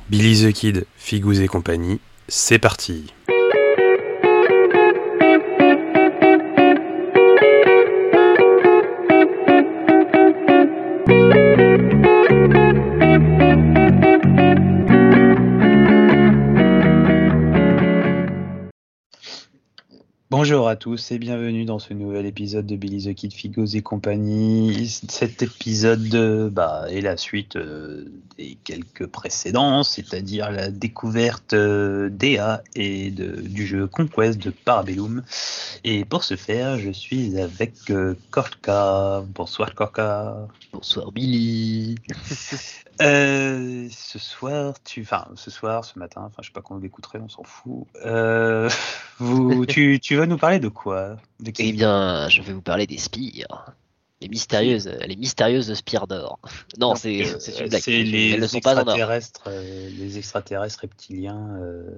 Billy the Kid, Figous et compagnie, c'est parti. Bonjour à tous et bienvenue dans ce nouvel épisode de Billy the Kid, Figous et compagnie. Cet épisode est la suite des quelques précédents, c'est-à-dire la découverte d'EA et du jeu Conquest de Parabellum. Et pour ce faire, je suis avec Korka. Bonsoir Korka. Bonsoir Billy. Ce matin, je sais pas quand vous l'écouterez, on s'en fout. Tu vas nous parler de quoi? Eh bien, je vais vous parler des spires. Les mystérieuses spires d'or. Non, c'est une blague. Elles ne sont pas en or. Les extraterrestres reptiliens.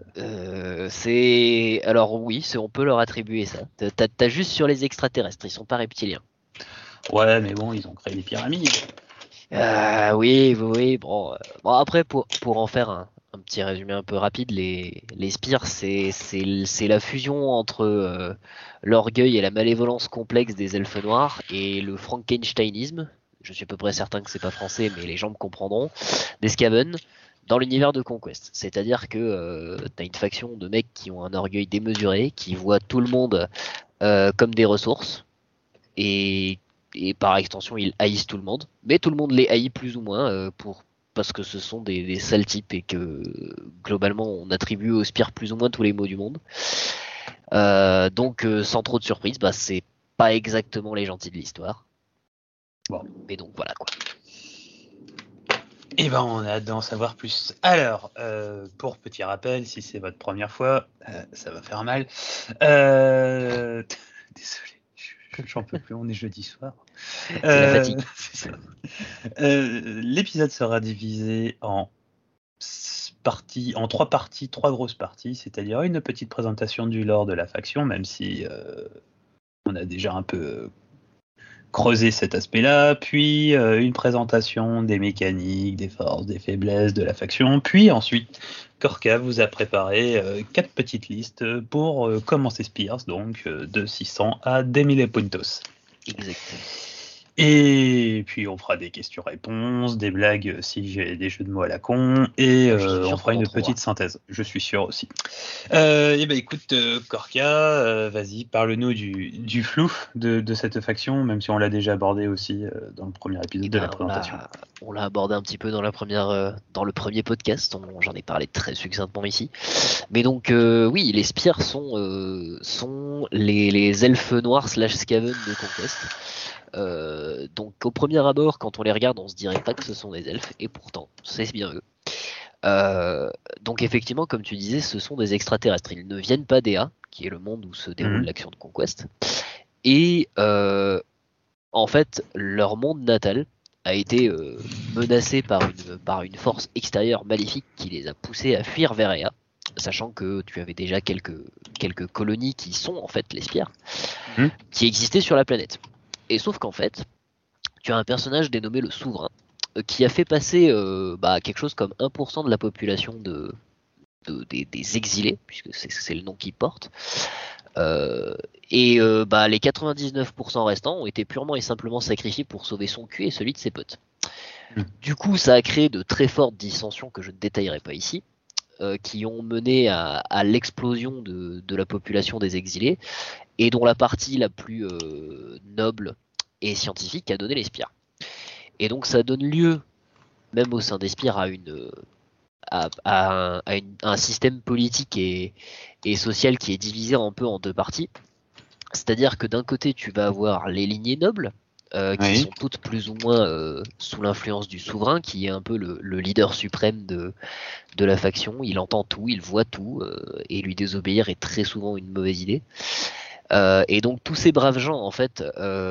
Alors oui, on peut leur attribuer ça. T'as juste sur les extraterrestres, ils sont pas reptiliens. Ouais, mais bon, ils ont créé des pyramides. Oui. Bon, après, pour en faire un petit résumé un peu rapide, les spires, c'est la fusion entre l'orgueil et la malévolence complexe des elfes noirs et le frankensteinisme. Je suis à peu près certain que c'est pas français, mais les gens me comprendront. Des Skaven dans l'univers de Conquest. C'est-à-dire que t'as une faction de mecs qui ont un orgueil démesuré, qui voient tout le monde comme des ressources et par extension ils haïssent tout le monde, mais tout le monde les haït plus ou moins parce que ce sont des sales types et que globalement on attribue aux spires plus ou moins tous les maux du monde. Donc sans trop de surprise, c'est pas exactement les gentils de l'histoire. Bon. Mais donc voilà quoi. Et on a hâte d'en savoir plus. Alors, pour petit rappel, si c'est votre première fois, ça va faire mal. Désolé. J'en peux plus, on est jeudi soir. C'est la fatigue. C'est ça. L'épisode sera divisé en trois parties, trois grosses parties, c'est-à-dire une petite présentation du lore de la faction, même si on a déjà un peu creusé cet aspect-là, puis une présentation des mécaniques, des forces, des faiblesses de la faction, puis ensuite Korka vous a préparé 4 petites listes pour commencer Spears, donc de 600 à 1000 puntos. Exact. Et puis on fera des questions-réponses, des blagues si j'ai des jeux de mots à la con, et on fera une petite synthèse. Je suis sûr aussi. Écoute, Korka, vas-y, parle-nous du flou de cette faction, même si on l'a déjà abordé aussi dans le premier épisode de la présentation. On l'a abordé un petit peu dans dans le premier podcast, j'en ai parlé très succinctement ici. Mais donc oui, les spires sont les elfes noirs / Skaven de Conquest. Donc au premier abord, quand on les regarde, on se dirait pas que ce sont des elfes, et pourtant c'est bien eux. Donc effectivement, comme tu disais, ce sont des extraterrestres. Ils ne viennent pas d'Ea, qui est le monde où se déroule l'action de Conquest. Et en fait, leur monde natal a été menacé par une force extérieure maléfique qui les a poussés à fuir vers Ea, sachant que tu avais déjà quelques colonies qui sont en fait les spires, qui existaient sur la planète. Et sauf qu'en fait, tu as un personnage dénommé le Souverain, qui a fait passer quelque chose comme 1% de la population des exilés, puisque c'est le nom qu'il porte. Les 99% restants ont été purement et simplement sacrifiés pour sauver son cul et celui de ses potes. Du coup, ça a créé de très fortes dissensions que je ne détaillerai pas ici, qui ont mené à l'explosion de la population des exilés, et dont la partie la plus noble et scientifique a donné les spires. Et donc ça donne lieu, même au sein des spires, à un système politique et social qui est divisé un peu en deux parties. C'est-à-dire que d'un côté, tu vas avoir les lignées nobles, qui sont toutes plus ou moins sous l'influence du souverain, qui est un peu le leader suprême de la faction. Il entend tout, il voit tout, et lui désobéir est très souvent une mauvaise idée. Et donc tous ces braves gens en fait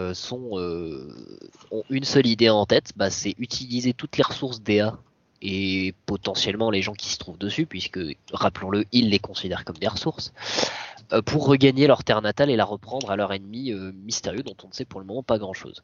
ont une seule idée en tête, c'est utiliser toutes les ressources d'EA et potentiellement les gens qui se trouvent dessus, puisque rappelons-le, ils les considèrent comme des ressources, pour regagner leur terre natale et la reprendre à leur ennemi mystérieux dont on ne sait pour le moment pas grand-chose.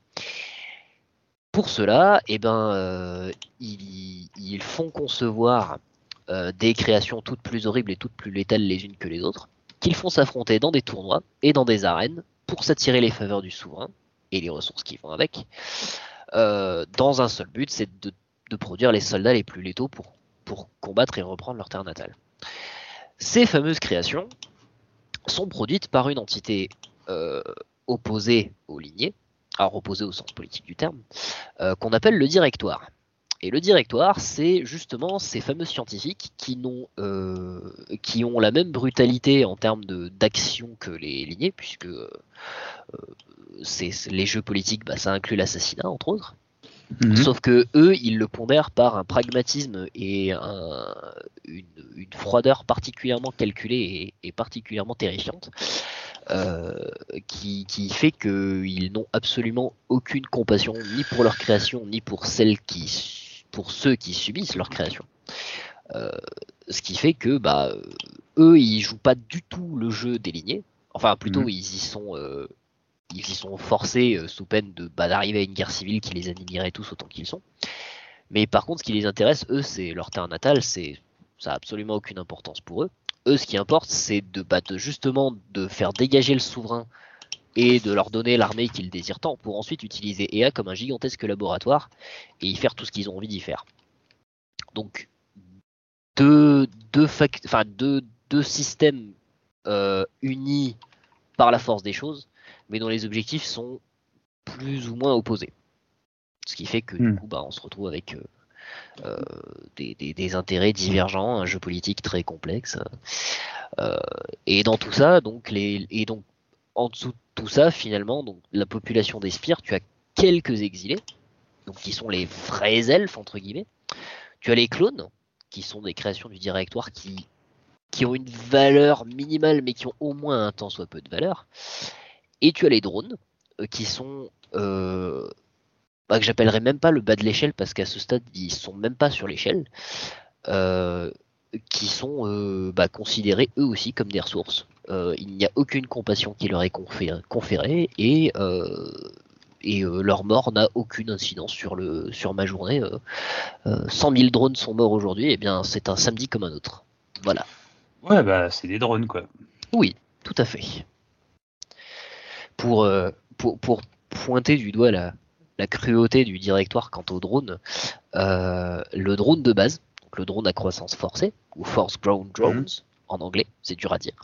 Pour cela, ils font concevoir des créations toutes plus horribles et toutes plus létales les unes que les autres, qu'ils font s'affronter dans des tournois et dans des arènes pour s'attirer les faveurs du souverain et les ressources qui vont avec, dans un seul but, c'est de produire les soldats les plus létaux pour combattre et reprendre leur terre natale. Ces fameuses créations sont produites par une entité opposée aux lignées, alors opposée au sens politique du terme, qu'on appelle le directoire. Et le directoire, c'est justement ces fameux scientifiques qui ont la même brutalité en termes d'action que les lignées, puisque les jeux politiques, ça inclut l'assassinat, entre autres. Sauf que eux, ils le pondèrent par un pragmatisme et une froideur particulièrement calculée et particulièrement terrifiante, qui fait qu'ils n'ont absolument aucune compassion ni pour leur création ni pour ceux qui subissent leur création. Ce qui fait que eux, ils jouent pas du tout le jeu des lignées. Enfin, plutôt, ils y sont forcés sous peine d'arriver à une guerre civile qui les annihilerait tous autant qu'ils sont. Mais par contre, ce qui les intéresse, eux, c'est leur terre natale, ça n'a absolument aucune importance pour eux. Eux, ce qui importe, c'est justement de faire dégager le souverain et de leur donner l'armée qu'ils désirent tant, pour ensuite utiliser EA comme un gigantesque laboratoire et y faire tout ce qu'ils ont envie d'y faire. Donc, deux systèmes unis par la force des choses, mais dont les objectifs sont plus ou moins opposés. Ce qui fait que du coup, on se retrouve avec des intérêts divergents, un jeu politique très complexe. Et dans tout ça, donc en dessous de tout ça, finalement, donc la population des spires, tu as quelques exilés, donc qui sont les vrais elfes entre guillemets. Tu as les clones, qui sont des créations du directoire qui ont une valeur minimale, mais qui ont au moins un tant soit peu de valeur. Et tu as les drones, qui sont que j'appellerais même pas le bas de l'échelle, parce qu'à ce stade, ils sont même pas sur l'échelle, qui sont considérés eux aussi comme des ressources. Il n'y a aucune compassion qui leur est conférée, et leur mort n'a aucune incidence sur ma journée. 100 000 drones sont morts aujourd'hui, et bien c'est un samedi comme un autre. Voilà. Ouais, c'est des drones, quoi. Oui, tout à fait. Pour pointer du doigt la cruauté du directoire quant au drone, le drone de base, donc le drone à croissance forcée, ou Force Grown Drones en anglais, c'est dur à dire,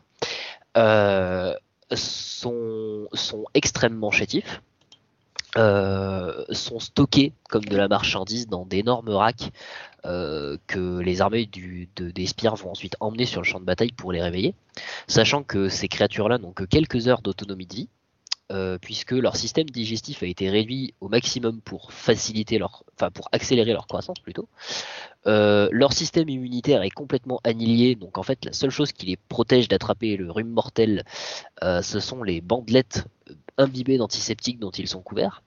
sont extrêmement chétifs, sont stockés comme de la marchandise dans d'énormes racks que les armées des spires vont ensuite emmener sur le champ de bataille pour les réveiller, sachant que ces créatures-là n'ont que quelques heures d'autonomie de vie, puisque leur système digestif a été réduit au maximum pour pour accélérer leur croissance plutôt. Leur système immunitaire est complètement annihilé, donc en fait la seule chose qui les protège d'attraper le rhume mortel, ce sont les bandelettes imbibées d'antiseptiques dont ils sont couverts.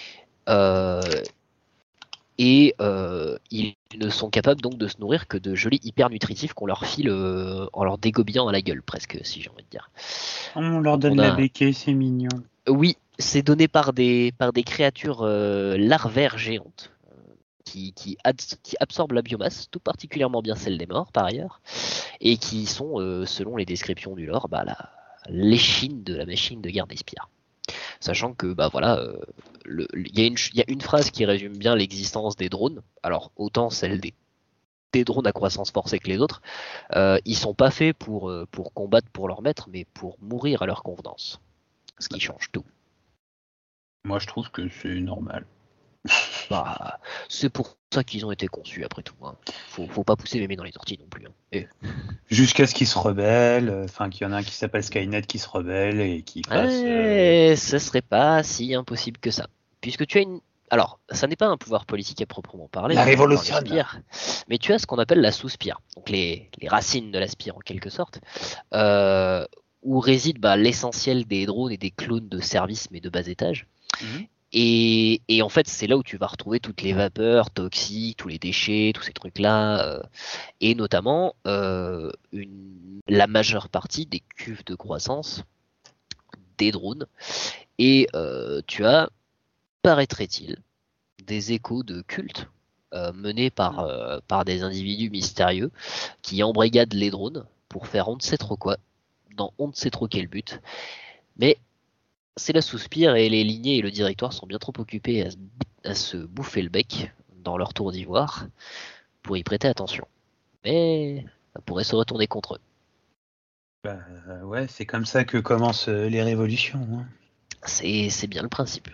Ils ne sont capables donc de se nourrir que de jolis hyper nutritifs qu'on leur file en leur dégobillant à la gueule presque, si j'ai envie de dire. On leur donne la béquille, c'est mignon. Oui, c'est donné par des créatures larvaires géantes qui absorbent la biomasse, tout particulièrement bien celle des morts par ailleurs, et qui sont, selon les descriptions du lore, l'échine de la machine de guerre des spires. Sachant que il y a une phrase qui résume bien l'existence des drones. Alors autant celle des drones à croissance forcée que les autres, ils sont pas faits pour combattre pour leur maître, mais pour mourir à leur convenance. Ce qui change tout. Moi je trouve que c'est normal. C'est pour ça qu'ils ont été conçus après tout. Hein. Faut pas pousser les mains dans les orties non plus. Hein. Jusqu'à ce qu'ils se rebellent, qu'il y en a un qui s'appelle Skynet qui se rebelle et qui fasse... Ce serait pas si impossible que ça. Puisque tu as Alors, ça n'est pas un pouvoir politique à proprement parler. La révolution. Mais tu as ce qu'on appelle la sous-spire. Donc les racines de la spire en quelque sorte. Où réside l'essentiel des drones et des clones de service mais de bas étage. Et en fait, c'est là où tu vas retrouver toutes les vapeurs toxiques, tous les déchets, tous ces trucs-là, et notamment la majeure partie des cuves de croissance des drones. Et tu as, paraîtrait-il, des échos de cultes menée par des individus mystérieux qui embrigadent les drones pour faire on ne sait trop quoi, dans on ne sait trop quel but. Mais c'est la Souspire et les lignées et le directoire sont bien trop occupés à se bouffer le bec dans leur tour d'ivoire pour y prêter attention. Mais ça pourrait se retourner contre eux. Bah, ouais, c'est comme ça que commencent les révolutions. Hein. C'est bien le principe.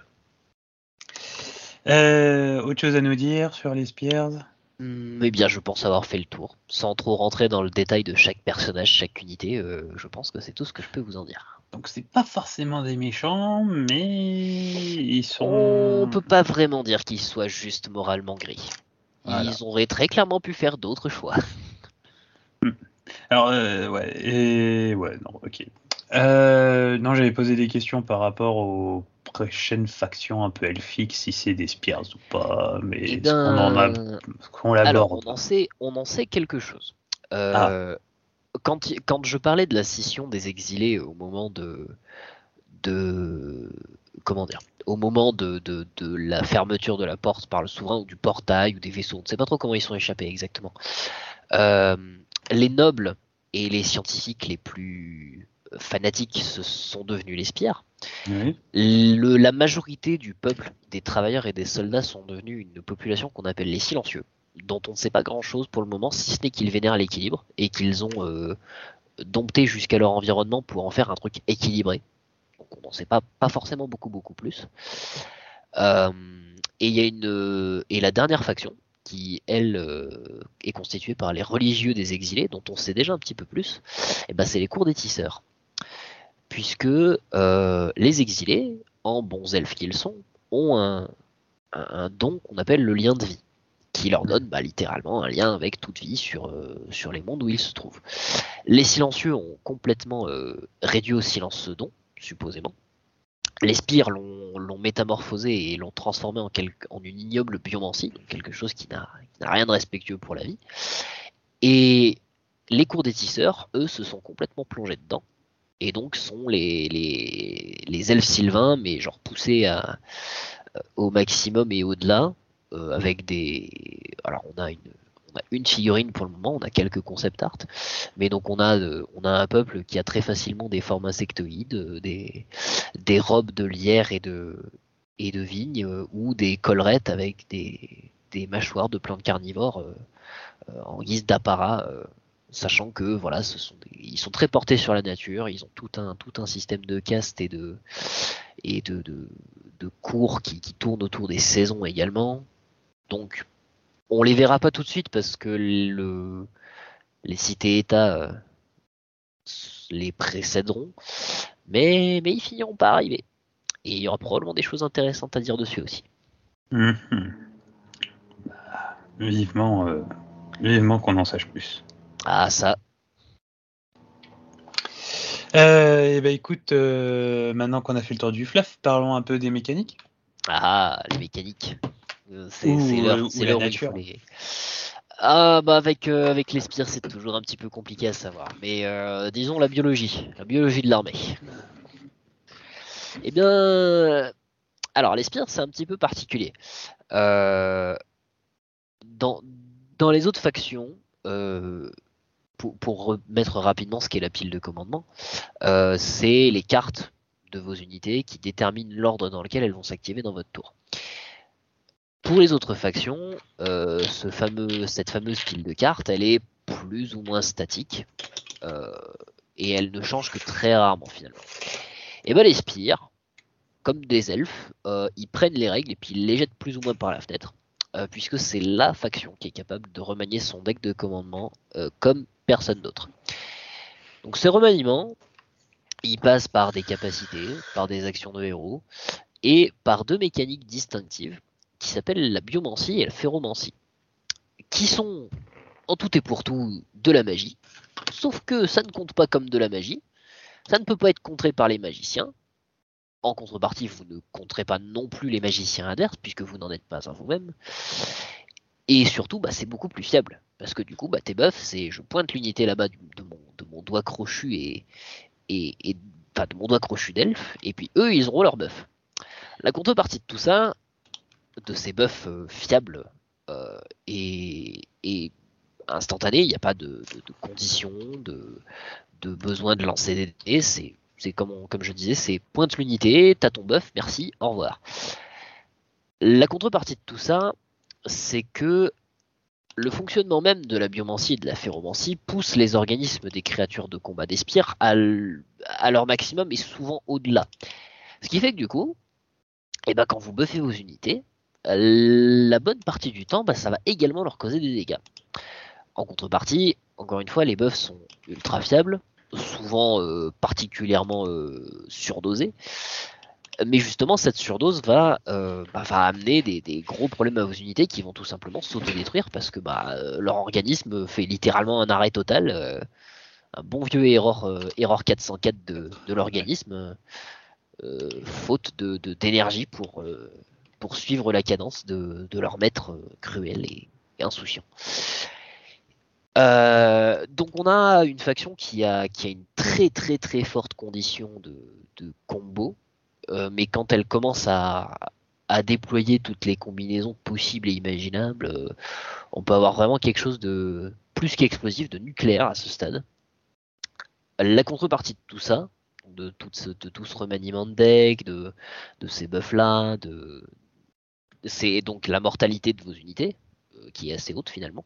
Autre chose à nous dire sur les Spears? Mais bien, je pense avoir fait le tour. Sans trop rentrer dans le détail de chaque personnage, chaque unité, je pense que c'est tout ce que je peux vous en dire. Donc c'est pas forcément des méchants, mais ils On sont... peut pas vraiment dire qu'ils soient juste moralement gris. Voilà. Ils auraient très clairement pu faire d'autres choix. Alors, ouais, non, ok. Non, j'avais posé des questions par rapport aux prochaines factions un peu elfiques, si c'est des Spears ou pas, mais Eh est-ce qu'on en a... bien, est-ce qu'on alors l'aborde? on en sait quelque chose. Ah, Quand je parlais de la scission des exilés au moment de comment dire, au moment de la fermeture de la porte par le souverain ou du portail ou des vaisseaux, on ne sait pas trop comment ils sont échappés exactement. Euh, les nobles et les scientifiques les plus fanatiques se sont devenus les spires. oui. La majorité du peuple, des travailleurs et des soldats sont devenus une population qu'on appelle les silencieux, dont on ne sait pas grand-chose pour le moment, si ce n'est qu'ils vénèrent l'équilibre et qu'ils ont dompté jusqu'à leur environnement pour en faire un truc équilibré. Donc on n'en sait pas forcément beaucoup plus. Euh, et il y a et la dernière faction qui elle est constituée par les religieux des exilés, dont on sait déjà un petit peu plus. Et ben c'est les cours des tisseurs, puisque les exilés, en bons elfes qu'ils sont, ont un don qu'on appelle le lien de vie, qui leur donne littéralement un lien avec toute vie sur les mondes où ils se trouvent. Les silencieux ont complètement réduit au silence ce don, supposément. Les spires l'ont métamorphosé et l'ont transformé en une ignoble biomancie, donc quelque chose qui n'a rien de respectueux pour la vie. Et les cours des tisseurs, eux, se sont complètement plongés dedans, et donc sont les elfes sylvains, mais genre poussés au maximum et au-delà, avec des... Alors on a une figurine pour le moment, on a quelques concept art, mais donc on a un peuple qui a très facilement des formes insectoïdes, des robes de lierre et de vigne, ou des collerettes avec des mâchoires de plantes carnivores en guise d'apparat, sachant que voilà, ils sont très portés sur la nature, ils ont tout un système de caste et de cours qui tournent autour des saisons également. Donc on les verra pas tout de suite parce que les cités-États les précéderont, mais ils finiront par arriver. Et il y aura probablement des choses intéressantes à dire dessus aussi. Mhm. Vivement, vivement qu'on en sache plus. Ah ça, Et ben écoute, maintenant qu'on a fait le tour du fluff, parlons un peu des mécaniques. les mécaniques. Ou C'est la l'heure où il faut nature. les. Ah bah avec les spires c'est toujours un petit peu compliqué à savoir. Mais disons la biologie de l'armée. Eh bien, alors les spires c'est un petit peu particulier. Euh, dans, dans les autres factions, euh, pour remettre rapidement ce qu'est la pile de commandement, c'est les cartes de vos unités qui déterminent l'ordre dans lequel elles vont s'activer dans votre tour. Pour les autres factions, cette fameuse pile de cartes, elle est plus ou moins statique euh, et elle ne change que très rarement finalement. Et ben les spires, comme des elfes, ils prennent les règles et puis ils les jettent plus ou moins par la fenêtre, puisque c'est la faction qui est capable de remanier son deck de commandement comme personne d'autre. Donc ces remaniements, ils passent par des capacités, par des actions de héros, et par deux mécaniques distinctives qui s'appellent la biomancie et la ferromancie, qui sont en tout et pour tout de la magie, sauf que ça ne compte pas comme de la magie, ça ne peut pas être contré par les magiciens. En contrepartie, vous ne compterez pas non plus les magiciens adverses, puisque vous n'en êtes pas un vous-même. Et surtout, c'est beaucoup plus fiable. Parce que du coup, tes buffs, c'est je pointe l'unité là-bas de mon doigt crochu enfin, de mon doigt crochu d'elfe, et puis eux, ils auront leur buff. La contrepartie de tout ça, de ces buffs fiables est instantané. Il n'y a pas de conditions, de besoin de lancer des dés. C'est comme je disais, c'est pointe l'unité, t'as ton buff, merci, au revoir. La contrepartie de tout ça, c'est que le fonctionnement même de la biomancie et de la ferromancie pousse les organismes des créatures de combat des spires à leur maximum et souvent au-delà. Ce qui fait que du coup, quand vous buffez vos unités, la bonne partie du temps, ça va également leur causer des dégâts. En contrepartie, encore une fois, les buffs sont ultra fiables, souvent particulièrement surdosés. Mais justement, cette surdose va amener des gros problèmes à vos unités qui vont tout simplement s'autodétruire parce que leur organisme fait littéralement un arrêt total. Un bon vieux erreur 404 de l'organisme, faute d'énergie pour suivre la cadence de leur maître cruel et insouciant. Donc on a une faction qui a une très très très forte condition de combo. Mais quand elle commence à déployer toutes les combinaisons possibles et imaginables, on peut avoir vraiment quelque chose de plus qu'explosif, de nucléaire à ce stade. La contrepartie de tout ça, de tout ce remaniement de deck, de ces buffs-là, c'est donc la mortalité de vos unités, qui est assez haute finalement.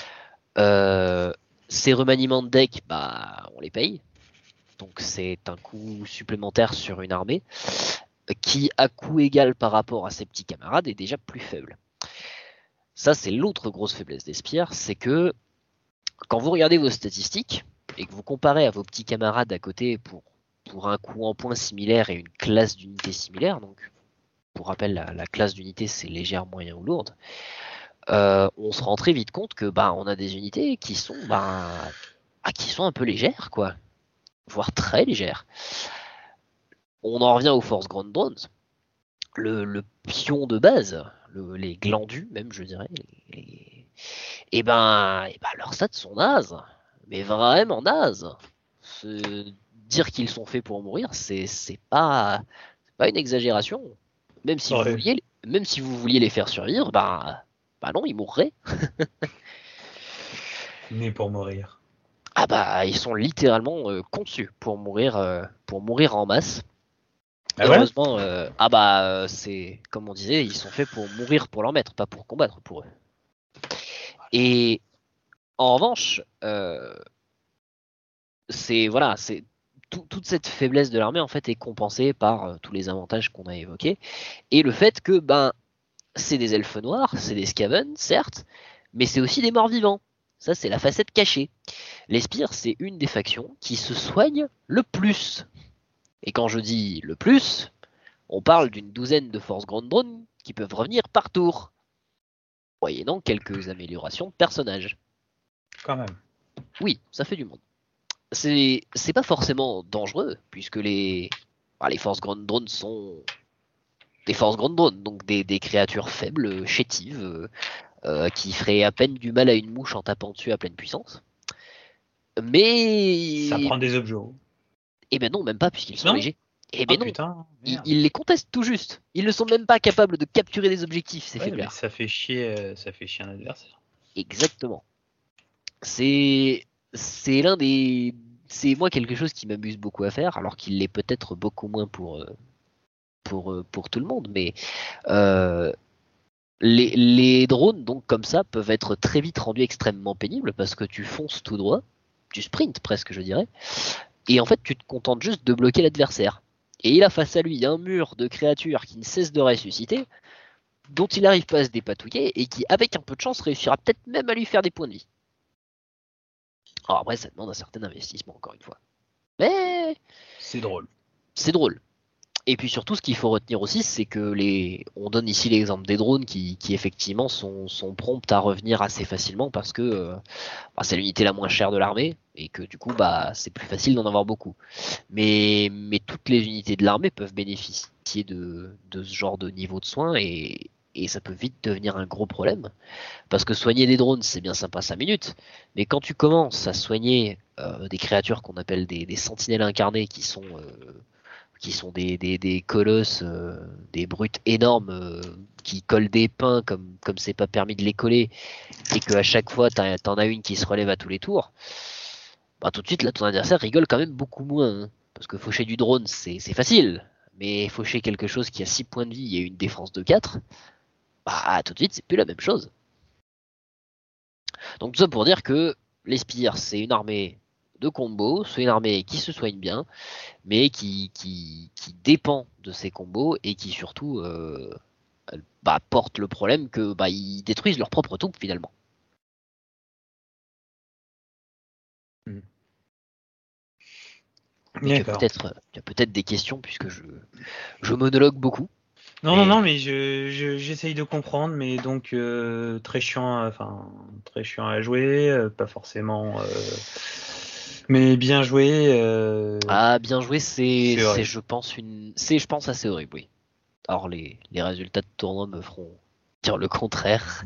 Ces remaniements de deck, on les paye. Donc c'est un coût supplémentaire sur une armée qui, à coût égal par rapport à ses petits camarades, est déjà plus faible. Ça, c'est l'autre grosse faiblesse des spires, c'est que quand vous regardez vos statistiques et que vous comparez à vos petits camarades à côté pour un coût en points similaire et une classe d'unité similaire, donc pour rappel, la classe d'unité c'est légère, moyen ou lourde, on se rend très vite compte que on a des unités qui sont un peu légères, quoi, voire très légères. On en revient aux forces Grand Drones. Le pion de base, les glandus même, je dirais, leurs stats sont nazes, mais vraiment nazes. Dire qu'ils sont faits pour mourir, c'est pas une exagération. Même si vous vouliez les faire survivre, non, ils mourraient. Nés pour mourir. Ils sont littéralement conçus pour mourir en masse. Ah heureusement, c'est comme on disait, ils sont faits pour mourir pour leur maître, pas pour combattre pour eux. Et en revanche, toute cette faiblesse de l'armée en fait est compensée par tous les avantages qu'on a évoqués et le fait que c'est des elfes noirs, c'est des Skaven certes, mais c'est aussi des morts vivants. Ça c'est la facette cachée. Les spires c'est une des factions qui se soigne le plus. Et quand je dis le plus, on parle d'une douzaine de forces Grand Drone qui peuvent revenir par tour, moyennant quelques améliorations de personnages. Quand même. Oui, ça fait du monde. C'est pas forcément dangereux, puisque les forces Grand Drone sont des forces Grand Drone, donc des créatures faibles, chétives, qui feraient à peine du mal à une mouche en tapant dessus à pleine puissance. Mais... Ça prend des objets. Eh ben non, même pas, puisqu'ils sont légers. Eh ben non, putain, ils les contestent tout juste. Ils ne sont même pas capables de capturer des objectifs, ces faiblards. Ça fait chier un adversaire. Exactement. C'est moi quelque chose qui m'amuse beaucoup à faire, alors qu'il l'est peut-être beaucoup moins pour tout le monde, mais les drones donc comme ça peuvent être très vite rendus extrêmement pénibles parce que tu fonces tout droit, tu sprints presque je dirais, et en fait tu te contentes juste de bloquer l'adversaire. Et il a face à lui un mur de créatures qui ne cessent de ressusciter, dont il n'arrive pas à se dépatouiller et qui, avec un peu de chance, réussira peut-être même à lui faire des points de vie. Alors après, ça demande un certain investissement, encore une fois. Mais... c'est drôle. C'est drôle. Et puis surtout, ce qu'il faut retenir aussi, c'est que on donne ici l'exemple des drones qui effectivement sont prompts à revenir assez facilement parce que c'est l'unité la moins chère de l'armée et que du coup, c'est plus facile d'en avoir beaucoup. Mais toutes les unités de l'armée peuvent bénéficier de ce genre de niveau de soins et ça peut vite devenir un gros problème. Parce que soigner des drones, c'est bien sympa 5 minutes, mais quand tu commences à soigner des créatures qu'on appelle des sentinelles incarnées qui sont qui sont des colosses, des brutes énormes qui collent des pins comme c'est pas permis de les coller, et que à chaque fois t'en as une qui se relève à tous les tours, bah tout de suite là ton adversaire rigole quand même beaucoup moins. Hein. Parce que faucher du drone c'est facile, mais faucher quelque chose qui a 6 points de vie et une défense de 4, bah tout de suite c'est plus la même chose. Donc tout ça pour dire que les spires c'est une armée de combo, c'est une armée qui se soigne bien, mais qui dépend de ses combos et qui surtout porte le problème que ils détruisent leur propre troupe finalement. Mais tu as peut-être des questions puisque je monologue beaucoup. Non, mais j'essaye de comprendre, mais donc très chiant à jouer, pas forcément, mais bien joué. Ah, bien joué, c'est je pense assez horrible, oui. Or les résultats de tournoi me feront dire le contraire.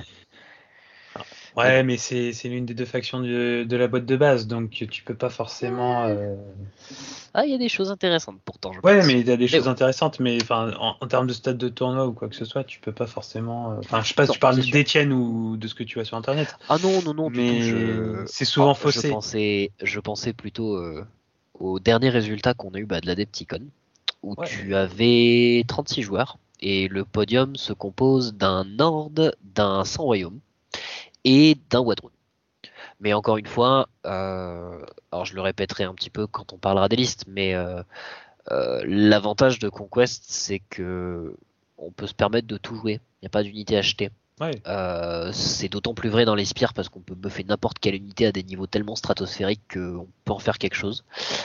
Ouais, mais c'est l'une des deux factions de la boîte de base, donc tu peux pas forcément. Ah, il y a des choses intéressantes pourtant. Je Ouais, pense. mais il y a des choses intéressantes, mais enfin, en termes de stade de tournoi ou quoi que ce soit, tu peux pas forcément. Enfin, je sais pas si tu parles d'Etienne ou de ce que tu vois sur Internet. Ah non, mais du tout. C'est souvent faussé. Je pensais plutôt au dernier résultat qu'on a eu de l'Adepticon, où tu avais 36 joueurs, et le podium se compose d'un Nord, d'un Sans Royaume, et d'un Wadrun. Mais encore une fois, alors je le répéterai un petit peu quand on parlera des listes, mais l'avantage de Conquest, c'est que on peut se permettre de tout jouer. Il n'y a pas d'unité achetée. Ouais. C'est d'autant plus vrai dans les spires parce qu'on peut buffer n'importe quelle unité à des niveaux tellement stratosphériques qu'on peut en faire quelque chose.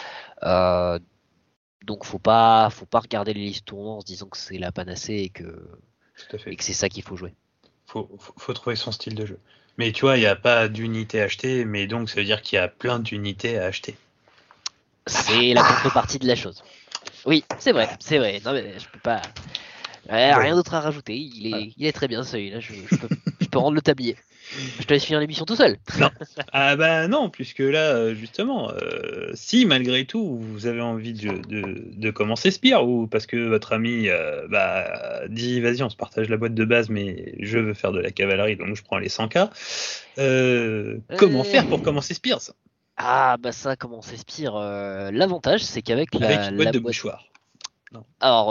Donc faut pas regarder les listes tournants en se disant que c'est la panacée et que c'est ça qu'il faut jouer. Faut trouver son style de jeu. Mais tu vois, il n'y a pas d'unité achetée, mais donc ça veut dire qu'il y a plein d'unités à acheter. C'est la contrepartie de la chose. Oui, c'est vrai. Non mais je peux pas. Rien d'autre à rajouter. Il est très bien celui-là. Je peux rendre le tablier. Je te laisse finir l'émission tout seul. Non. Ah bah non, puisque là, justement, si malgré tout vous avez envie de commencer Spire, ou parce que votre ami dit vas-y on se partage la boîte de base, mais je veux faire de la cavalerie, donc je prends les 100K. Comment faire pour commencer Spire ça? Ah bah ça, commencer Spire, l'avantage c'est qu'avec une boîte de mouchoirs. Non. Alors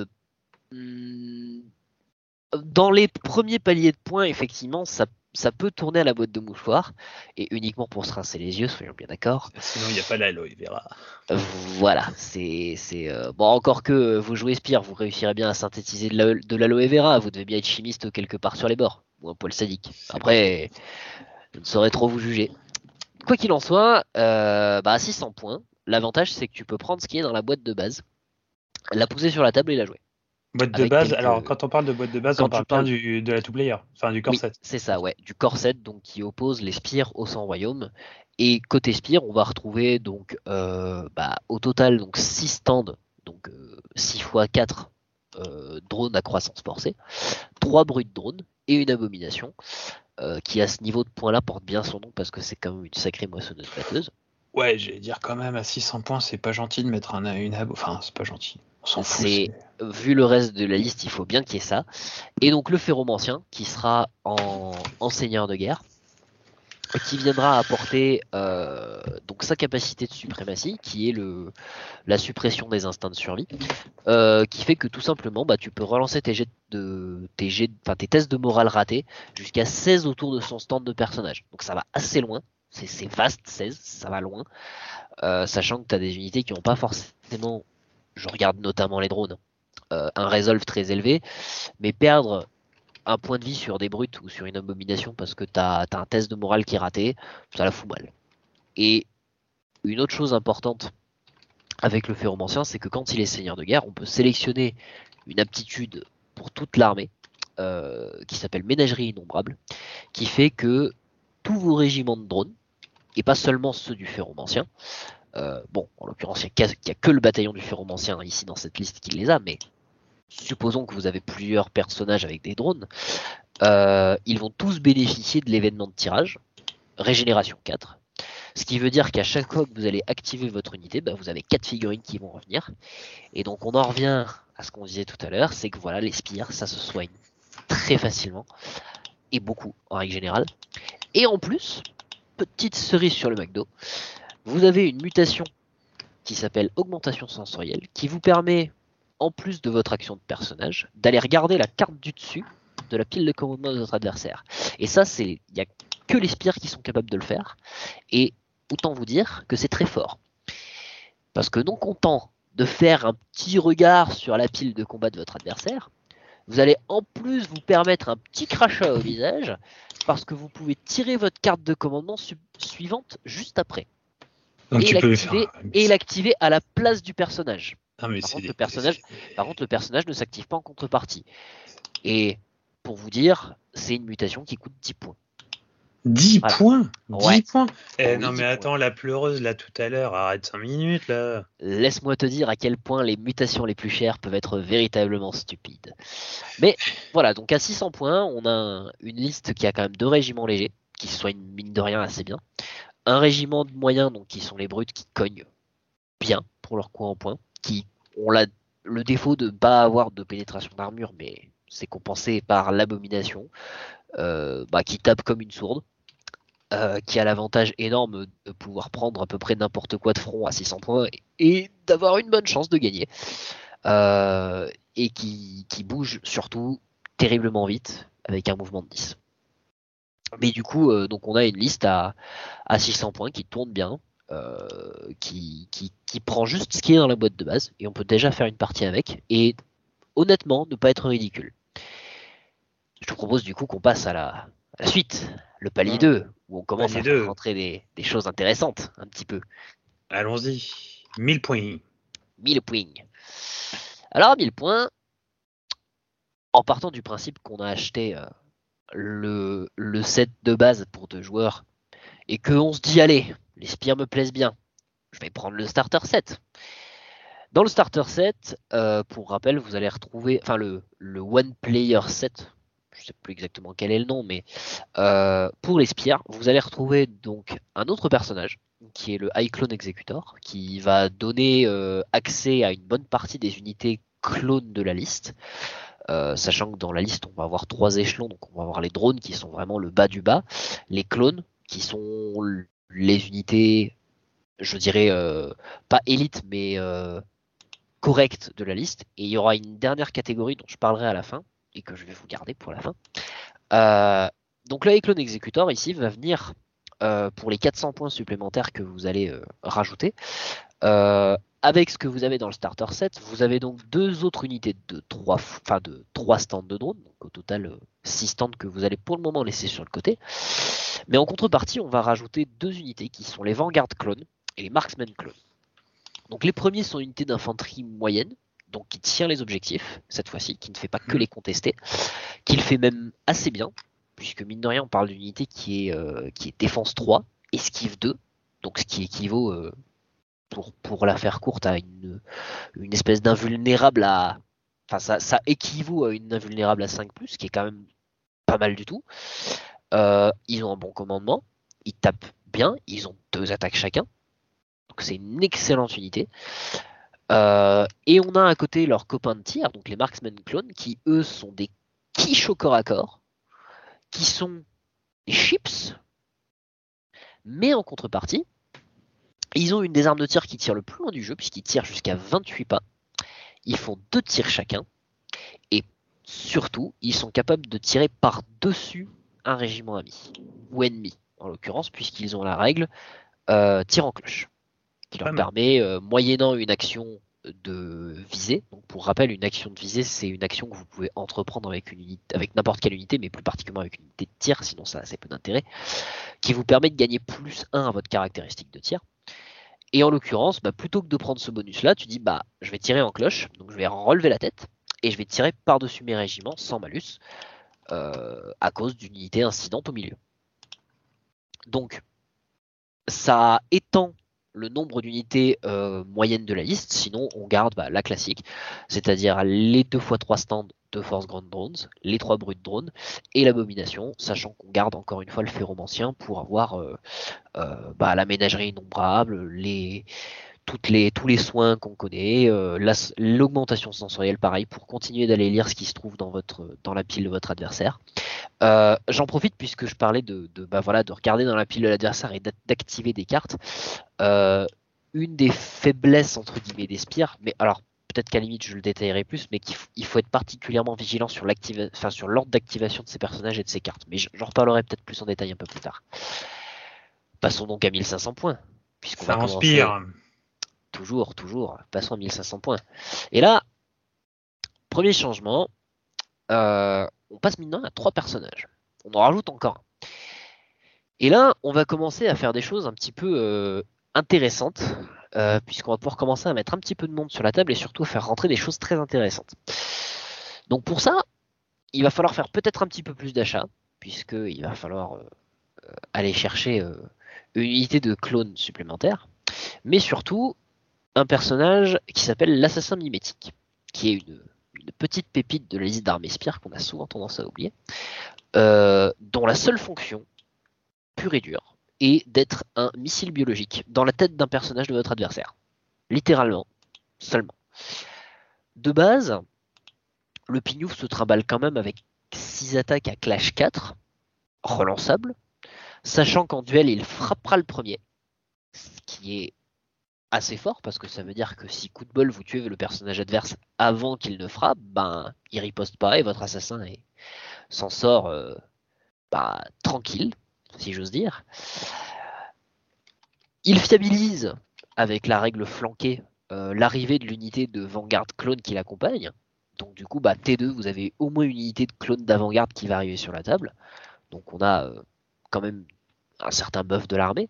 dans les premiers paliers de points, effectivement, ça peut tourner à la boîte de mouchoirs, et uniquement pour se rincer les yeux, soyons bien d'accord. Sinon, il n'y a pas l'aloe vera. Voilà, c'est bon, encore que vous jouez Spire, vous réussirez bien à synthétiser de l'aloe vera, vous devez bien être chimiste quelque part sur les bords, ou un poil sadique. Après, je ne saurais trop vous juger. Quoi qu'il en soit, à 600 points, l'avantage c'est que tu peux prendre ce qui est dans la boîte de base, la pousser sur la table et la jouer. Boîte de base, alors quand on parle de boîte de base, on parle bien de la two-player, enfin du corset. Oui, c'est ça, ouais, du corset, donc qui oppose les spires au 100 royaumes. Et côté spire, on va retrouver donc au total donc 6 stands, donc 6 x 4 drones à croissance forcée, 3 brutes drones et une abomination, qui à ce niveau de points là porte bien son nom parce que c'est quand même une sacrée moissonneuse batteuse. Ouais, j'allais dire quand même à 600 points, c'est pas gentil de mettre une abo, enfin c'est pas gentil. On s'en fout. Vu le reste de la liste, il faut bien qu'il y ait ça. Et donc le ferromancien qui sera en seigneur de guerre, qui viendra apporter donc sa capacité de suprématie, qui est la suppression des instincts de survie, qui fait que tout simplement tu peux relancer tes tests de morale ratés jusqu'à 16 autour de son stand de personnage. Donc ça va assez loin, c'est vaste, 16, ça va loin, sachant que tu as des unités qui n'ont pas forcément, je regarde notamment les drones, un resolve très élevé, mais perdre un point de vie sur des brutes ou sur une abomination parce que t'as un test de morale qui est raté, ça la fout mal. Et une autre chose importante avec le ferromancien, c'est que quand il est seigneur de guerre, on peut sélectionner une aptitude pour toute l'armée qui s'appelle ménagerie innombrable, qui fait que tous vos régiments de drones, et pas seulement ceux du ferromancien, en l'occurrence il n'y a que le bataillon du ferromancien ici dans cette liste qui les a, mais supposons que vous avez plusieurs personnages avec des drones, ils vont tous bénéficier de l'événement de tirage, Régénération 4, Ce qui veut dire qu'à chaque fois que vous allez activer votre unité, vous avez 4 figurines qui vont revenir. Et donc on en revient à ce qu'on disait tout à l'heure, c'est que voilà, les spires, ça se soigne très facilement, et beaucoup en règle générale. Et en plus, petite cerise sur le McDo, vous avez une mutation qui s'appelle augmentation sensorielle, qui vous permet, en plus de votre action de personnage, d'aller regarder la carte du dessus de la pile de commandement de votre adversaire. Et ça, il n'y a que les spires qui sont capables de le faire. Et autant vous dire que c'est très fort. Parce que non content de faire un petit regard sur la pile de combat de votre adversaire, vous allez en plus vous permettre un petit crachat au visage, parce que vous pouvez tirer votre carte de commandement suivante juste après. Donc et l'activer à la place du personnage. Par contre, le personnage ne s'active pas en contrepartie. Et pour vous dire, c'est une mutation qui coûte 10 points. 10 points 10 points Non mais attends, la pleureuse là tout à l'heure, arrête 5 minutes là. Laisse-moi te dire à quel point les mutations les plus chères peuvent être véritablement stupides. Mais voilà, donc à 600 points, on a une liste qui a quand même 2 régiments légers, qui se soignent mine de rien assez bien. Un régiment de moyens, donc qui sont les brutes, qui cognent bien pour leur coup en point, qui ont le défaut de ne pas avoir de pénétration d'armure, mais c'est compensé par l'abomination, qui tape comme une sourde. Qui a l'avantage énorme de pouvoir prendre à peu près n'importe quoi de front à 600 points et d'avoir une bonne chance de gagner. Et qui bouge surtout terriblement vite avec un mouvement de 10. Mais du coup, donc on a une liste à 600 points qui tourne bien, qui prend juste ce qui est dans la boîte de base, et on peut déjà faire une partie avec, et honnêtement, ne pas être ridicule. Je te propose du coup qu'on passe à la suite, le palier 2, où on commence à faire rentrer des choses intéressantes, un petit peu. Allons-y, 1000 points. 1000 points. Alors, 1000 points, en partant du principe qu'on a acheté le set de base pour 2 joueurs, et qu'on se dit, allez, les spires me plaisent bien, je vais prendre le starter set. Dans le starter set, pour rappel, vous allez retrouver, enfin le one player set, je ne sais plus exactement quel est le nom, mais pour les spires, vous allez retrouver donc un autre personnage qui est le High Clone Executor, qui va donner accès à une bonne partie des unités clones de la liste. Sachant que dans la liste, on va avoir 3 échelons, donc on va avoir les drones qui sont vraiment le bas du bas, les clones qui sont les unités, je dirais, pas élites, mais correctes de la liste, et il y aura une dernière catégorie dont je parlerai à la fin, et que je vais vous garder pour la fin. Donc le Clone Executor ici va venir pour les 400 points supplémentaires que vous allez rajouter. Avec ce que vous avez dans le starter set, vous avez donc 2 autres unités de 3 stands de drones, donc au total 6 stands que vous allez pour le moment laisser sur le côté. Mais en contrepartie, on va rajouter 2 unités qui sont les Vanguard Clones et les Marksman Clones. Donc les premiers sont unités d'infanterie moyenne, donc qui tient les objectifs, cette fois-ci, qui ne fait pas que les contester, qui le fait même assez bien, puisque mine de rien, on parle d'une unité qui est défense 3, esquive 2, donc ce qui équivaut, pour la faire courte, à une espèce d'invulnérable à... Enfin, ça équivaut à une invulnérable à 5+, qui est quand même pas mal du tout. Ils ont un bon commandement, ils tapent bien, ils ont 2 attaques chacun, donc c'est une excellente unité. Et on a à côté leurs copains de tir, donc les Marksman Clones, qui eux sont des quiches au corps à corps, qui sont des chips, mais en contrepartie, ils ont une des armes de tir qui tire le plus loin du jeu, puisqu'ils tirent jusqu'à 28 pas. Ils font 2 tirs chacun, et surtout, ils sont capables de tirer par-dessus un régiment ami, ou ennemi, en l'occurrence, puisqu'ils ont la règle tir en cloche, qui leur permet, moyennant une action de visée. Donc pour rappel, une action de visée, c'est une action que vous pouvez entreprendre avec n'importe quelle unité, mais plus particulièrement avec une unité de tir, sinon ça a assez peu d'intérêt, qui vous permet de gagner +1 à votre caractéristique de tir. Et en l'occurrence, plutôt que de prendre ce bonus-là, tu dis je vais tirer en cloche, donc je vais relever la tête, et je vais tirer par-dessus mes régiments sans malus, à cause d'une unité incidente au milieu. Donc ça étend le nombre d'unités moyennes de la liste, sinon on garde la classique, c'est-à-dire les 2 x 3 stands 2 force grand drones, les 3 brutes drones et l'abomination, sachant qu'on garde encore une fois le ferromancien pour avoir la ménagerie innombrable, tous les soins qu'on connaît, l'augmentation sensorielle pareil pour continuer d'aller lire ce qui se trouve dans la pile de votre adversaire. J'en profite puisque je parlais de regarder dans la pile de l'adversaire et d'activer des cartes. Une des faiblesses entre guillemets des spires, mais alors peut-être qu'à la limite je le détaillerai plus, mais qu'il faut être particulièrement vigilant sur l'ordre d'activation de ces personnages et de ces cartes. Mais j'en reparlerai peut-être plus en détail un peu plus tard. Passons donc à 1500 points, puisqu'on va commencer. Toujours, passons à 1500 points. Et là, premier changement, on passe maintenant à 3 personnages. On en rajoute encore un. Et là, on va commencer à faire des choses un petit peu intéressantes, puisqu'on va pouvoir commencer à mettre un petit peu de monde sur la table et surtout à faire rentrer des choses très intéressantes. Donc pour ça, il va falloir faire peut-être un petit peu plus d'achats, puisqu'il va falloir aller chercher une unité de clones supplémentaires, mais surtout un personnage qui s'appelle l'assassin mimétique, qui est une petite pépite de la liste d'armées spires qu'on a souvent tendance à oublier, dont la seule fonction, pure et dure, est d'être un missile biologique dans la tête d'un personnage de votre adversaire. Littéralement, seulement. De base, le pignouf se trimballe quand même avec 6 attaques à clash 4, relançable, sachant qu'en duel, il frappera le premier, ce qui est assez fort, parce que ça veut dire que si coup de bol vous tuez le personnage adverse avant qu'il ne frappe, il riposte pas et votre assassin s'en sort tranquille, si j'ose dire. Il fiabilise avec la règle flanquée l'arrivée de l'unité de Vanguard clone qui l'accompagne. Donc du coup, T2, vous avez au moins une unité de clone d'avant-garde qui va arriver sur la table. Donc on a quand même un certain buff de l'armée.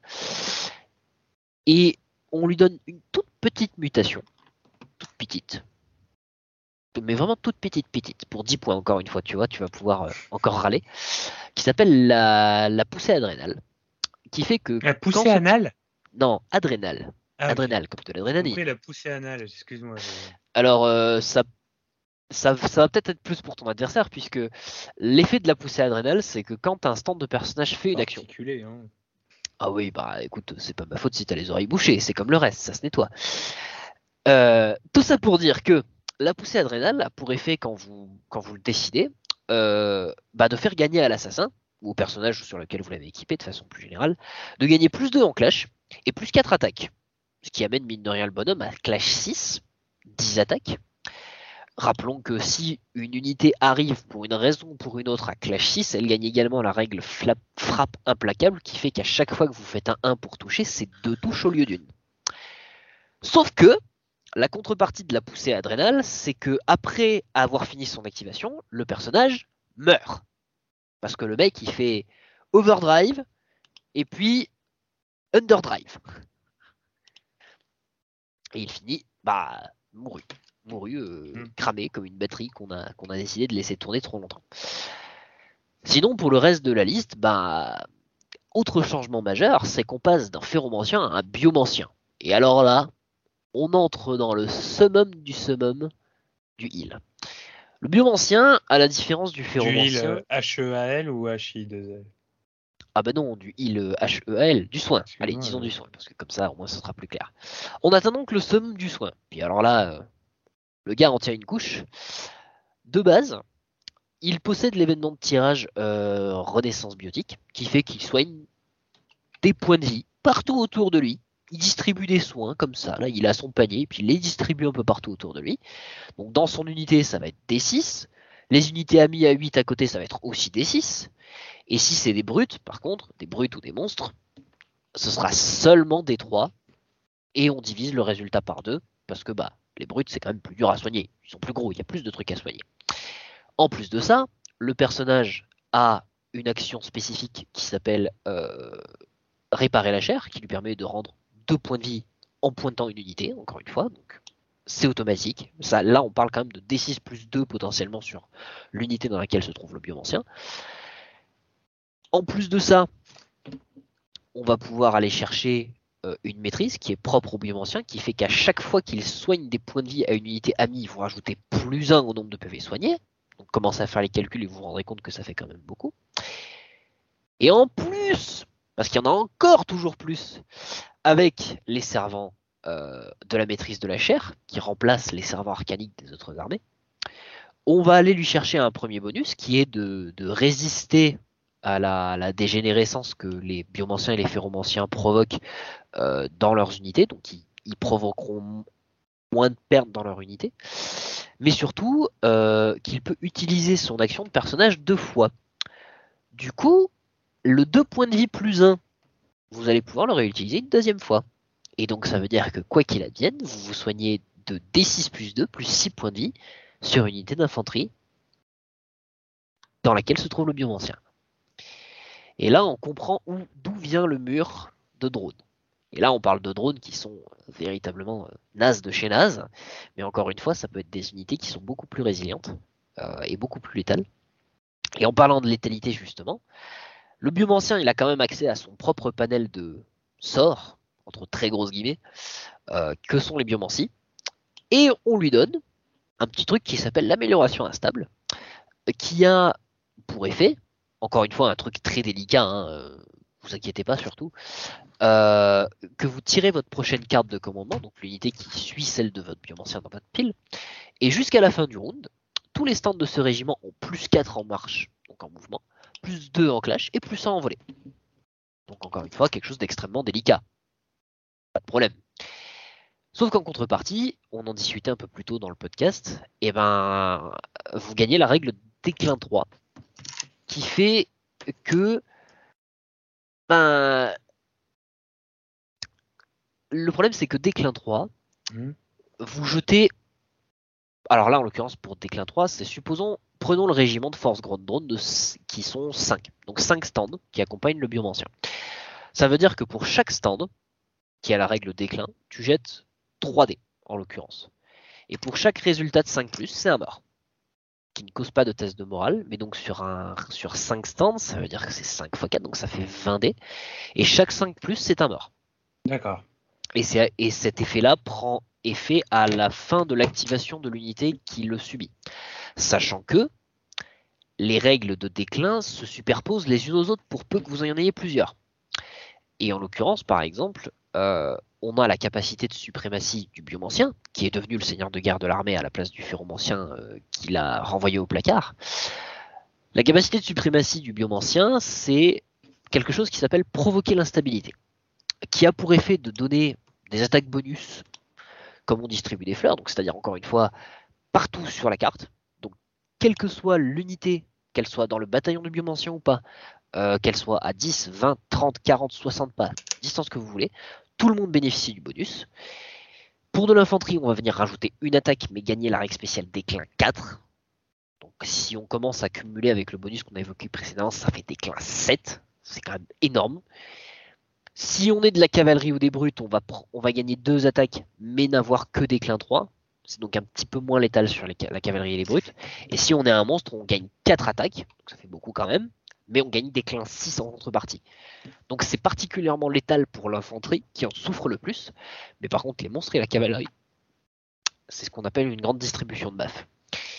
Et on lui donne une toute petite mutation, toute petite, mais vraiment toute petite, pour 10 points encore une fois, tu vois, tu vas pouvoir encore râler, qui s'appelle la poussée adrénale, qui fait que... La poussée anale ? Non, adrénale. Ah, adrénale, okay. Comme de l'adrénaline. Oui, la poussée anale, excuse-moi. Alors, ça va peut-être être plus pour ton adversaire, puisque l'effet de la poussée adrénale, c'est que quand un stand de personnage fait une action... Hein. Ah oui, écoute, c'est pas ma faute si t'as les oreilles bouchées, c'est comme le reste, ça se nettoie. Tout ça pour dire que la poussée adrénale a pour effet, quand vous le décidez, de faire gagner à l'assassin, ou au personnage sur lequel vous l'avez équipé de façon plus générale, de gagner plus 2 en clash, et plus 4 attaques. Ce qui amène mine de rien le bonhomme à clash 6, 10 attaques. Rappelons que si une unité arrive pour une raison ou pour une autre à clash 6, elle gagne également la règle frappe implacable qui fait qu'à chaque fois que vous faites un 1 pour toucher, c'est 2 touches au lieu d'une. Sauf que la contrepartie de la poussée adrénale, c'est que après avoir fini son activation, le personnage meurt. Parce que le mec il fait overdrive et puis underdrive. Et il finit mouru, cramé comme une batterie qu'on a décidé de laisser tourner trop longtemps. Sinon, pour le reste de la liste, autre changement majeur, c'est qu'on passe d'un ferromancien à un biomancien. Et alors là, on entre dans le summum du heal. Le biomancien, à la différence du ferromancien... Du heal HEAL ou HI2L? Ah non, du heal HEAL, du soin. Allez, disons du soin, parce que comme ça, au moins, ce sera plus clair. On atteint donc le summum du soin. Puis alors là... le gars en tient une couche. De base, il possède l'événement de tirage Renaissance biotique, qui fait qu'il soigne des points de vie partout autour de lui. Il distribue des soins comme ça. Là, il a son panier, puis il les distribue un peu partout autour de lui. Donc dans son unité, ça va être D6. Les unités amies à 8 à côté, ça va être aussi D6. Et si c'est des brutes, par contre, des brutes ou des monstres, ce sera seulement D3. Et on divise le résultat par 2, parce que les brutes, c'est quand même plus dur à soigner. Ils sont plus gros, il y a plus de trucs à soigner. En plus de ça, le personnage a une action spécifique qui s'appelle réparer la chair, qui lui permet de rendre 2 points de vie en pointant une unité, encore une fois. Donc c'est automatique. Ça, là, on parle quand même de D6 plus 2 potentiellement sur l'unité dans laquelle se trouve le biomancien. En plus de ça, on va pouvoir aller chercher une maîtrise qui est propre au biomancien, qui fait qu'à chaque fois qu'il soigne des points de vie à une unité amie, il faut rajouter plus 1 au nombre de PV soignés. Donc commencez à faire les calculs et vous vous rendrez compte que ça fait quand même beaucoup. Et en plus, parce qu'il y en a encore toujours plus, avec les servants de la maîtrise de la chair, qui remplacent les servants arcaniques des autres armées, on va aller lui chercher un premier bonus qui est de résister à la dégénérescence que les biomanciens et les ferromanciens provoquent dans leurs unités, donc ils provoqueront moins de pertes dans leur unité, mais surtout qu'il peut utiliser son action de personnage 2 fois. Du coup, le 2 points de vie plus 1, vous allez pouvoir le réutiliser une 2e fois. Et donc ça veut dire que quoi qu'il advienne, vous vous soignez de D6 plus 2 plus 6 points de vie sur une unité d'infanterie dans laquelle se trouve le biomancien. Et là, on comprend d'où vient le mur de drones. Et là, on parle de drones qui sont véritablement nazes de chez naze, mais encore une fois, ça peut être des unités qui sont beaucoup plus résilientes et beaucoup plus létales. Et en parlant de létalité, justement, le biomancien, il a quand même accès à son propre panel de sorts, entre très grosses guillemets, que sont les biomancies. Et on lui donne un petit truc qui s'appelle l'amélioration instable, qui a pour effet, encore une fois un truc très délicat, hein, vous inquiétez pas surtout, que vous tirez votre prochaine carte de commandement, donc l'unité qui suit celle de votre biomancien dans votre pile, et jusqu'à la fin du round, tous les stands de ce régiment ont plus 4 en marche, donc en mouvement, plus 2 en clash et plus 1 en volée. Donc encore une fois, quelque chose d'extrêmement délicat. Pas de problème. Sauf qu'en contrepartie, on en discutait un peu plus tôt dans le podcast, et ben vous gagnez la règle déclin 3, qui fait que ben, le problème c'est que déclin 3, vous jetez. Alors là en l'occurrence pour déclin 3, c'est prenons le régiment de force grande drone qui sont 5. Donc 5 stands qui accompagnent le biomancien. Ça veut dire que pour chaque stand qui a la règle déclin, tu jettes 3 dés en l'occurrence. Et pour chaque résultat de 5+, c'est un mort. Qui ne cause pas de test de morale, mais donc sur 5 stands, ça veut dire que c'est 5 x 4, donc ça fait 20 dés. Et chaque 5+, c'est un mort. D'accord. Et cet effet-là prend effet à la fin de l'activation de l'unité qui le subit. Sachant que les règles de déclin se superposent les unes aux autres pour peu que vous en ayez plusieurs. Et en l'occurrence, par exemple, on a la capacité de suprématie du biomancien, qui est devenu le seigneur de guerre de l'armée à la place du ferromancien qu'il a renvoyé au placard. La capacité de suprématie du biomancien, c'est quelque chose qui s'appelle provoquer l'instabilité, qui a pour effet de donner des attaques bonus, comme on distribue des fleurs, donc c'est-à-dire encore une fois, partout sur la carte. Donc, quelle que soit l'unité, qu'elle soit dans le bataillon du biomancien ou pas, qu'elle soit à 10, 20, 30, 40, 60 pas, distance que vous voulez, tout le monde bénéficie du bonus. Pour de l'infanterie, on va venir rajouter une attaque, mais gagner la règle spéciale déclin 4. Donc si on commence à cumuler avec le bonus qu'on a évoqué précédemment, ça fait déclin 7. C'est quand même énorme. Si on est de la cavalerie ou des brutes, on va gagner 2 attaques, mais n'avoir que déclin 3. C'est donc un petit peu moins létal sur la cavalerie et les brutes. Et si on est un monstre, on gagne 4 attaques, donc ça fait beaucoup quand même, mais on gagne déclin 6 en contrepartie. Donc c'est particulièrement létal pour l'infanterie qui en souffre le plus, mais par contre les monstres et la cavalerie, c'est ce qu'on appelle une grande distribution de buff.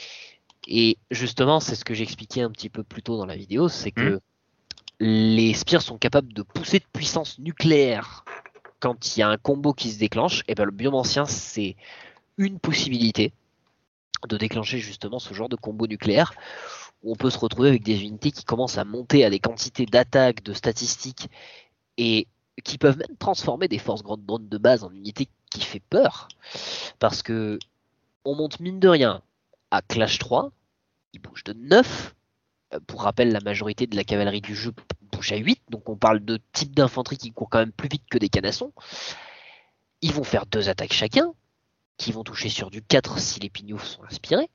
Et justement, c'est ce que j'expliquais un petit peu plus tôt dans la vidéo, c'est que les spires sont capables de pousser de puissance nucléaire quand il y a un combo qui se déclenche. Et ben le biomancien, c'est une possibilité de déclencher justement ce genre de combo nucléaire où on peut se retrouver avec des unités qui commencent à monter à des quantités d'attaques, de statistiques et qui peuvent même transformer des forces grandes drones de base en unités qui fait peur, parce que on monte mine de rien à Clash 3, il bouge de 9, pour rappel la majorité de la cavalerie du jeu bouge à 8, donc on parle de type d'infanterie qui court quand même plus vite que des canassons. Ils vont faire 2 attaques chacun, qui vont toucher sur du 4 si les pignoufs sont inspirés.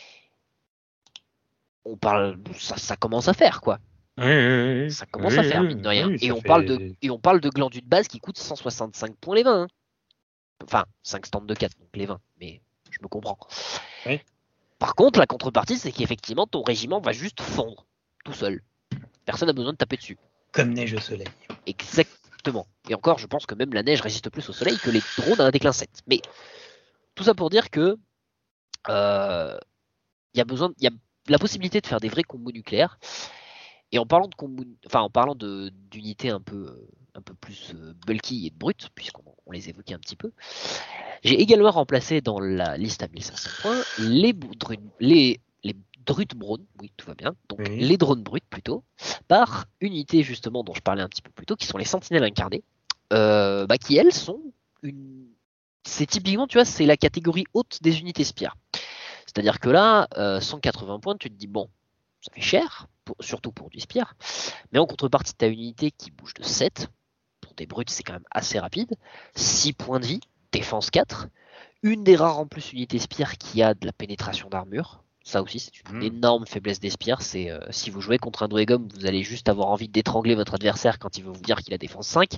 On parle, ça commence à faire quoi. Oui. Ça commence à faire, mine de rien. Oui, et on parle de glandus de base qui coûtent 165 points les 20. Hein. Enfin, 5 stands de 4, donc les 20, mais je me comprends. Oui. Par contre, la contrepartie, c'est qu'effectivement, ton régiment va juste fondre, tout seul. Personne n'a besoin de taper dessus. Comme neige au soleil. Exactement. Et encore, je pense que même la neige résiste plus au soleil que les drones à un déclin 7. Mais tout ça pour dire que il y a la possibilité de faire des vrais combos nucléaires. Et en parlant d'unités un peu plus bulky et de brutes, puisqu'on les évoquait un petit peu, j'ai également remplacé dans la liste à 1500 points les Drut Braun, oui tout va bien, donc Oui. les drones bruts plutôt, par unités justement dont je parlais un petit peu plus tôt, qui sont les sentinelles incarnées, qui elles sont c'est typiquement, tu vois, c'est la catégorie haute des unités spires. C'est-à-dire que là, 180 points, tu te dis bon, ça fait cher, surtout pour du spire, mais en contrepartie, tu as une unité qui bouge de 7, pour des brutes c'est quand même assez rapide, 6 points de vie, défense 4, une des rares en plus unités spire qui a de la pénétration d'armure. Ça aussi, c'est une énorme faiblesse des spires. C'est si vous jouez contre un Dwegom, vous allez juste avoir envie d'étrangler votre adversaire quand il veut vous dire qu'il a défense 5.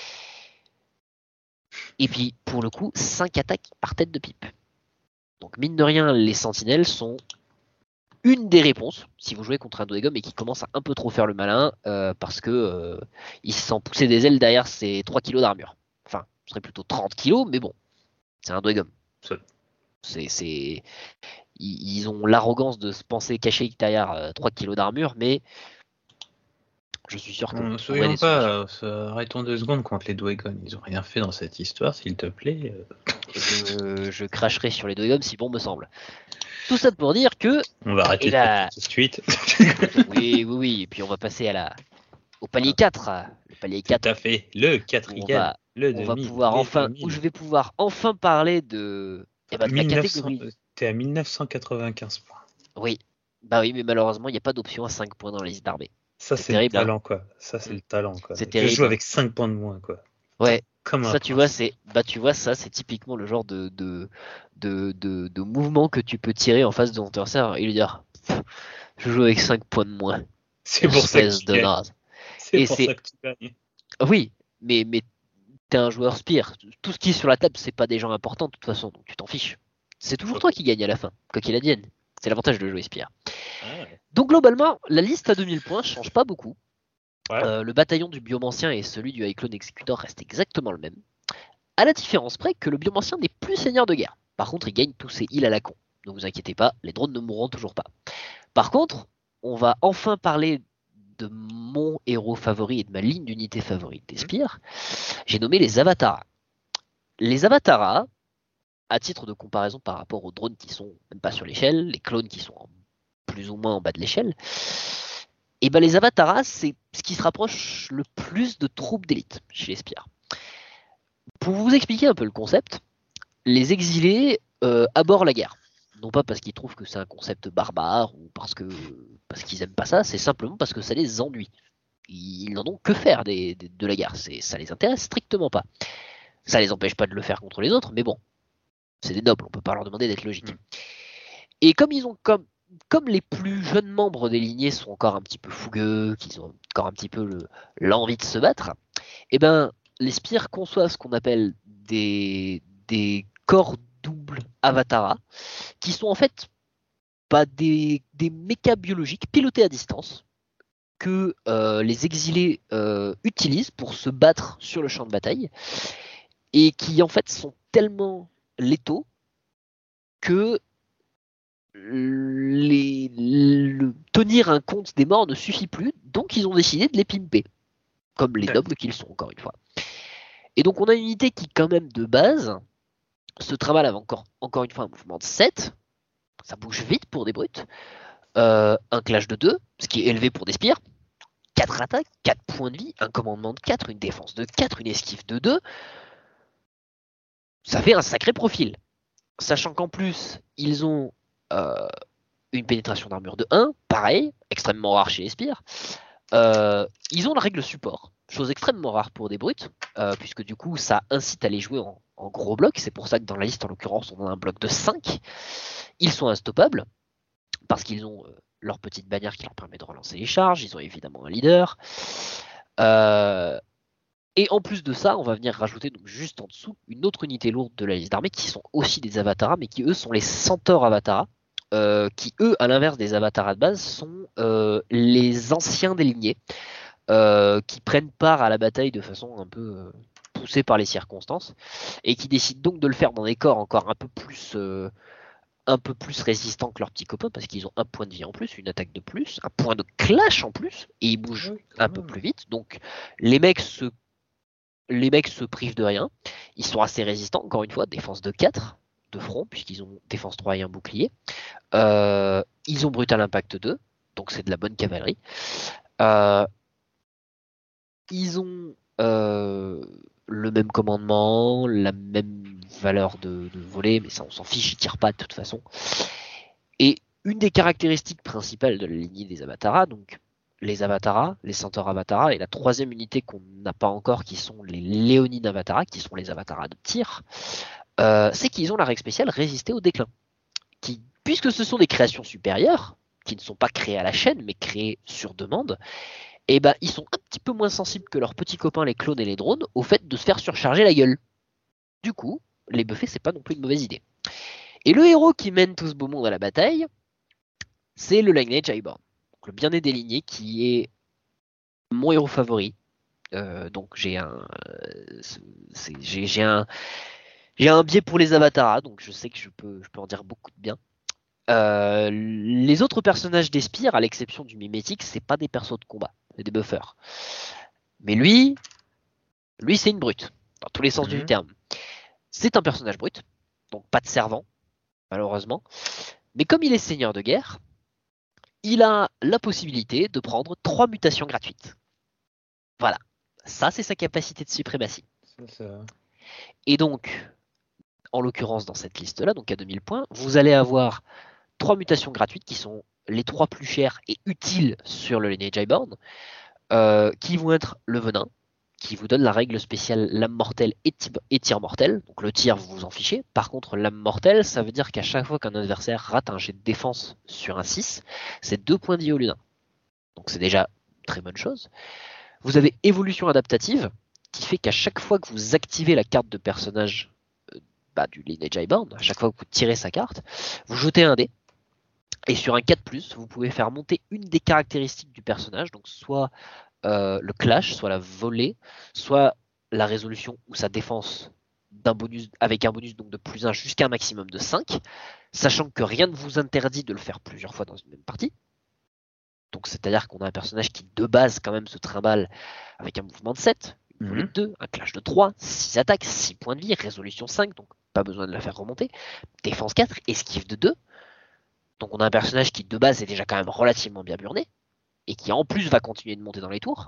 Et puis, pour le coup, 5 attaques par tête de pipe. Donc, mine de rien, les sentinelles sont une des réponses si vous jouez contre un Dwegom et qui commence à un peu trop faire le malin parce que il se sent pousser des ailes derrière ses 3 kilos d'armure. Enfin, ce serait plutôt 30 kilos, mais bon, c'est un Dwegom. Ils ont l'arrogance de se penser cacher derrière 3 kilos d'armure, mais je suis sûr que Ne soyons pas, arrêtons 2 secondes contre les Dwegons. Ils ont rien fait dans cette histoire, s'il te plaît. Je cracherai sur les Dwegom si bon me semble. Tout ça pour dire que... On va arrêter tout de suite. oui, et puis on va passer au palier 4. Le palier 4. Tout à fait, le quatrième. Je vais pouvoir enfin parler de la catégorie. T'es à 1995 points. Oui, mais malheureusement, il n'y a pas d'option à 5 points dans la liste d'armée. Ça, c'est terrible, le talent, quoi. Ça, c'est le talent, quoi. Je joue avec 5 points de moins, quoi. Ouais. Ça, tu vois, c'est typiquement le genre de mouvement que tu peux tirer en face de ton adversaire et lui dire je joue avec 5 points de moins. C'est pour ça que tu gagnes. C'est pour ça que tu gagnes. Oui, mais t'es un joueur spire. Tout ce qui est sur la table, c'est pas des gens importants de toute façon, donc tu t'en fiches. C'est toujours toi qui gagne à la fin, quoi qu'il advienne. C'est l'avantage de jouer spire. Ouais. Donc globalement, la liste à 2000 points change pas beaucoup. Ouais. Le bataillon du biomancien et celui du High Clone Executor restent exactement le même. À la différence près que le biomancien n'est plus seigneur de guerre. Par contre, il gagne tous ses heals à la con. Ne vous inquiétez pas, les drones ne mourront toujours pas. Par contre, on va enfin parler de mon héros favori et de ma ligne d'unité favorite des spires. J'ai nommé les Avataras. Les Avataras, à titre de comparaison par rapport aux drones qui sont même pas sur l'échelle, les clones qui sont plus ou moins en bas de l'échelle, et les Avataras, c'est ce qui se rapproche le plus de troupes d'élite chez les spires. Pour vous expliquer un peu le concept, les exilés abhorrent la guerre. Non pas parce qu'ils trouvent que c'est un concept barbare ou parce qu'ils aiment pas ça, c'est simplement parce que ça les ennuie. Ils n'en ont que faire de la guerre, ça les intéresse strictement pas. Ça les empêche pas de le faire contre les autres, mais bon, c'est des nobles, on peut pas leur demander d'être logique. Et comme ils ont comme les plus jeunes membres des lignées sont encore un petit peu fougueux, qu'ils ont encore un petit peu l'envie de se battre, les spires conçoivent ce qu'on appelle des corps doubles Avatara, qui sont en fait des mechas biologiques pilotés à distance que les exilés utilisent pour se battre sur le champ de bataille et qui en fait sont tellement létaux que tenir un compte des morts ne suffit plus, donc ils ont décidé de les pimper, comme les nobles qu'ils sont, encore une fois. Et donc on a une unité qui, quand même, de base, se travaille avec encore une fois un mouvement de 7, ça bouge vite pour des brutes, un clash de 2, ce qui est élevé pour des spires, 4 attaques, 4 points de vie, un commandement de 4, une défense de 4, une esquive de 2, ça fait un sacré profil. Sachant qu'en plus, ils ont une pénétration d'armure de 1, pareil, extrêmement rare chez les spires. Ils ont la règle support, chose extrêmement rare pour des brutes, puisque du coup ça incite à les jouer en gros bloc. C'est pour ça que dans la liste, en l'occurrence, on a un bloc de 5. Ils sont instoppables, parce qu'ils ont leur petite bannière qui leur permet de relancer les charges. Ils ont évidemment un leader. Et en plus de ça, on va venir rajouter donc juste en dessous une autre unité lourde de la liste d'armée qui sont aussi des Avataras, mais qui eux sont les Centaures Avataras, qui eux, à l'inverse des Avataras de base, sont les anciens des lignées, qui prennent part à la bataille de façon un peu poussée par les circonstances, et qui décident donc de le faire dans des corps encore un peu plus un peu plus résistants que leurs petits copains parce qu'ils ont un point de vie en plus, une attaque de plus, un point de clash en plus, et ils bougent un peu plus vite. Donc les mecs se privent de rien. Ils sont assez résistants, encore une fois, défense de 4 de front, puisqu'ils ont défense 3 et un bouclier. Ils ont Brutal Impact 2, donc c'est de la bonne cavalerie. Ils ont le même commandement, la même valeur de volée, mais ça on s'en fiche, ils tirent pas de toute façon. Et une des caractéristiques principales de la lignée des Avatara, donc les Avatara, les Centaures Avatara, et la troisième unité qu'on n'a pas encore, qui sont les Léonines Avatara, qui sont les Avatara de tir, c'est qu'ils ont la règle spéciale résister au déclin. Puisque ce sont des créations supérieures, qui ne sont pas créées à la chaîne, mais créées sur demande, et ben ils sont un petit peu moins sensibles que leurs petits copains les clones et les drones au fait de se faire surcharger la gueule. Du coup, les buffer, c'est pas non plus une mauvaise idée. Et le héros qui mène tout ce beau monde à la bataille, c'est le Lineage Highborn. Le bien-né des lignées, qui est mon héros favori. Donc j'ai un biais pour les Avatara, donc je sais que je peux en dire beaucoup de bien. Les autres personnages des Spires, à l'exception du mimétique, c'est pas des persos de combat, c'est des buffers. Mais lui c'est une brute, dans tous les sens du terme. C'est un personnage brut, donc pas de servant, malheureusement. Mais comme il est seigneur de guerre, il a la possibilité de prendre 3 mutations gratuites. Voilà, ça c'est sa capacité de suprématie. Ça. Et donc, en l'occurrence dans cette liste-là, donc à 2000 points, vous allez avoir 3 mutations gratuites qui sont les 3 plus chères et utiles sur le Lineage Highborn, qui vont être le venin, qui vous donne la règle spéciale lame mortelle et tir mortel. Donc le tir, vous vous en fichez. Par contre, lame mortelle, ça veut dire qu'à chaque fois qu'un adversaire rate un jet de défense sur un 6, c'est 2 points de vie au lieu d'un. Donc c'est déjà une très bonne chose. Vous avez évolution adaptative, qui fait qu'à chaque fois que vous activez la carte de personnage du Lineage Highborn, à chaque fois que vous tirez sa carte, vous jetez un dé. Et sur un 4+, vous pouvez faire monter une des caractéristiques du personnage, donc soit le clash, soit la volée, soit la résolution ou sa défense d'un bonus, avec un bonus donc de +1 jusqu'à un maximum de 5, sachant que rien ne vous interdit de le faire plusieurs fois dans une même partie. Donc c'est-à-dire qu'on a un personnage qui de base quand même se trimballe avec un mouvement de 7, une volée de 2, un clash de 3, 6 attaques, 6 points de vie, résolution 5, donc pas besoin de la faire remonter, défense 4, esquive de 2. Donc on a un personnage qui de base est déjà quand même relativement bien burné, et qui en plus va continuer de monter dans les tours.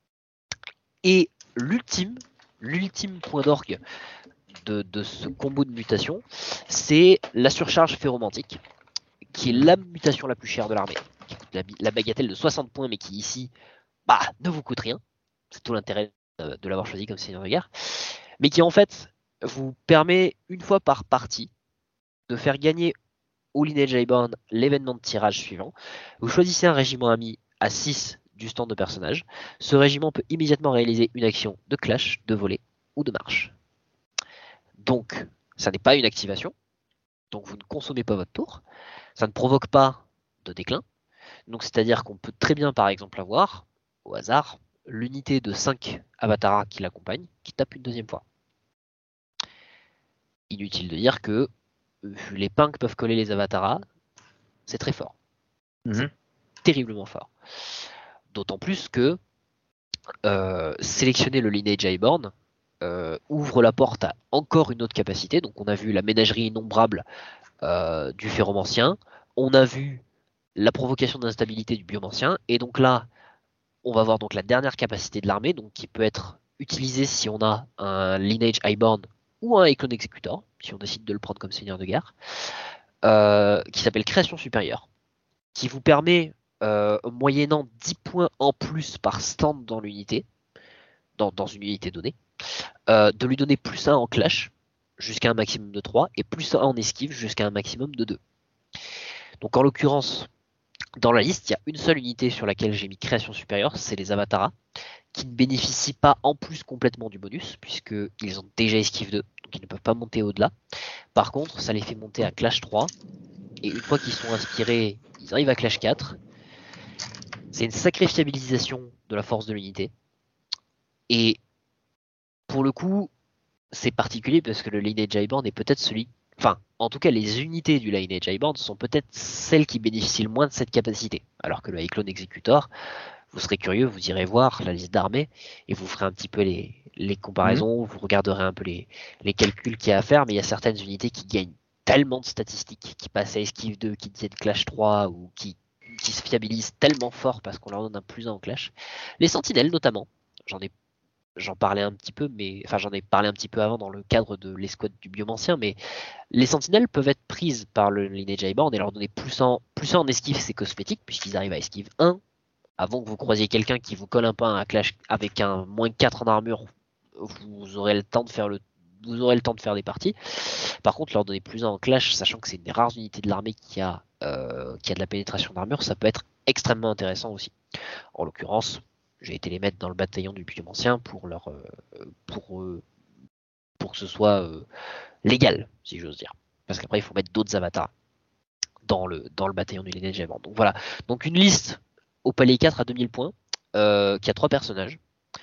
Et l'ultime point d'orgue de ce combo de mutation, c'est la surcharge féromantique, qui est la mutation la plus chère de l'armée, qui coûte la bagatelle de 60 points, mais qui ici ne vous coûte rien. C'est tout l'intérêt de l'avoir choisi comme seigneur de guerre. Mais qui en fait vous permet une fois par partie de faire gagner au Lineage Highborn l'événement de tirage suivant. Vous choisissez un régiment ami à 6 du stand de personnage. Ce régiment peut immédiatement réaliser une action de clash, de volée ou de marche. Donc, ça n'est pas une activation. Donc, vous ne consommez pas votre tour. Ça ne provoque pas de déclin. Donc, c'est-à-dire qu'on peut très bien, par exemple, avoir, au hasard, l'unité de 5 Avatara qui l'accompagne, qui tape une deuxième fois. Inutile de dire que vu les pains que peuvent coller les Avatara, c'est très fort. C'est terriblement fort. D'autant plus que sélectionner le Lineage Highborn ouvre la porte à encore une autre capacité. Donc on a vu la ménagerie innombrable du Féromancien, on a vu la provocation d'instabilité du Biomancien, et donc là, on va voir donc la dernière capacité de l'armée, donc qui peut être utilisée si on a un Lineage Highborn ou un Eclone Executor, si on décide de le prendre comme seigneur de guerre, qui s'appelle Création Supérieure, qui vous permet, moyennant 10 points en plus par stand dans l'unité, dans une unité donnée, de lui donner +1 en clash, jusqu'à un maximum de 3, et +1 en esquive, jusqu'à un maximum de 2. Donc en l'occurrence, dans la liste, il y a une seule unité sur laquelle j'ai mis Création Supérieure, c'est les Avatara, qui ne bénéficient pas en plus complètement du bonus, puisqu'ils ont déjà esquive 2, donc ils ne peuvent pas monter au-delà. Par contre, ça les fait monter à Clash 3, et une fois qu'ils sont inspirés, ils arrivent à Clash 4. C'est une sacrée fiabilisation de la force de l'unité. Et pour le coup, c'est particulier parce que le Lineage Highborn est peut-être celui, Enfin, en tout cas, les unités du Lineage Highborn sont peut-être celles qui bénéficient le moins de cette capacité. Alors que le Cyclone Executor, vous serez curieux, vous irez voir la liste d'armées et vous ferez un petit peu les comparaisons, vous regarderez un peu les calculs qu'il y a à faire, mais il y a certaines unités qui gagnent tellement de statistiques, qui passent à esquive 2, qui tiennent clash 3 ou qui se fiabilisent tellement fort parce qu'on leur donne un plus 1 en clash. Les sentinelles notamment, j'en parlais un petit peu, mais enfin j'en ai parlé un petit peu avant dans le cadre de l'escouade du biomancien, mais les sentinelles peuvent être prises par le Lineage Highborn et leur donner plus 1 en esquive, c'est cosmétique, puisqu'ils arrivent à esquive 1. Avant que vous croisiez quelqu'un qui vous colle un peu un clash avec un moins 4 en armure, vous aurez le temps de faire des parties. Par contre, leur donner plus 1 en clash, sachant que c'est une des rares unités de l'armée qui a de la pénétration d'armure, ça peut être extrêmement intéressant aussi. En l'occurrence, j'ai été les mettre dans le bataillon du biomancien pour que ce soit légal, si j'ose dire. Parce qu'après, il faut mettre d'autres avatars dans le bataillon du Lineage Highborn. Donc voilà. Donc une liste au palier 4 à 2000 points, qui a 3 personnages,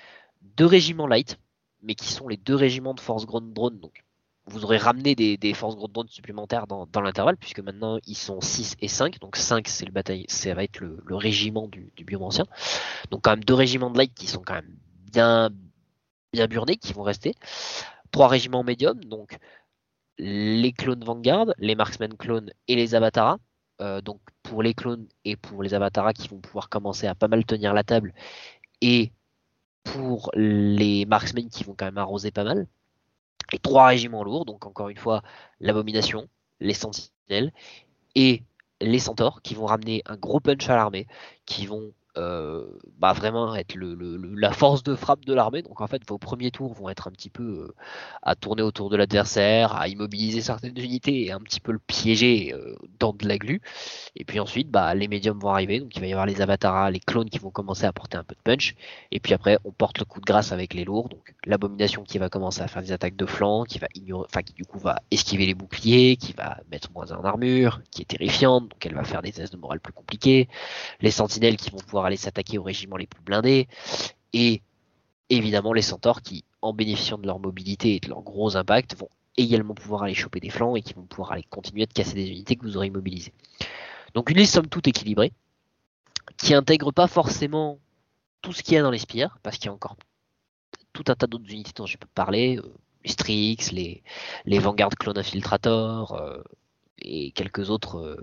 2 régiments light, mais qui sont les 2 régiments de force ground drone. Donc vous aurez ramené des forces ground drone supplémentaires dans l'intervalle, puisque maintenant ils sont 6 et 5. Donc 5 c'est le bataillon, ça va être le régiment du biomancien. Donc quand même 2 régiments de light qui sont quand même bien burnés, qui vont rester. 3 régiments médium, donc les clones Vanguard, les marksmen clones et les avatars. Donc pour les clones et pour les avatars qui vont pouvoir commencer à pas mal tenir la table, et pour les marksmen qui vont quand même arroser pas mal. Et 3 régiments lourds, donc encore une fois l'abomination, les sentinelles et les centaures qui vont ramener un gros punch à l'armée, qui vont vraiment être la force de frappe de l'armée. Donc en fait vos premiers tours vont être un petit peu à tourner autour de l'adversaire, à immobiliser certaines unités et un petit peu le piéger dans de la glu. Et puis ensuite les médiums vont arriver, donc il va y avoir les avatars, les clones qui vont commencer à porter un peu de punch. Et puis après on porte le coup de grâce avec les lourds, donc l'abomination qui va commencer à faire des attaques de flanc, qui va ignorer, enfin qui du coup va esquiver les boucliers, qui va mettre moins en armure, qui est terrifiante, donc elle va faire des tests de morale plus compliqués. Les sentinelles qui vont pouvoir aller s'attaquer aux régiments les plus blindés, et évidemment les centaures qui, en bénéficiant de leur mobilité et de leur gros impact, vont également pouvoir aller choper des flancs et qui vont pouvoir aller continuer de casser des unités que vous aurez immobilisées. Donc une liste somme toute équilibrée, qui intègre pas forcément tout ce qu'il y a dans les spires, parce qu'il y a encore tout un tas d'autres unités dont je peux parler, les Strix, les Vanguard Clone Infiltrator, et quelques autres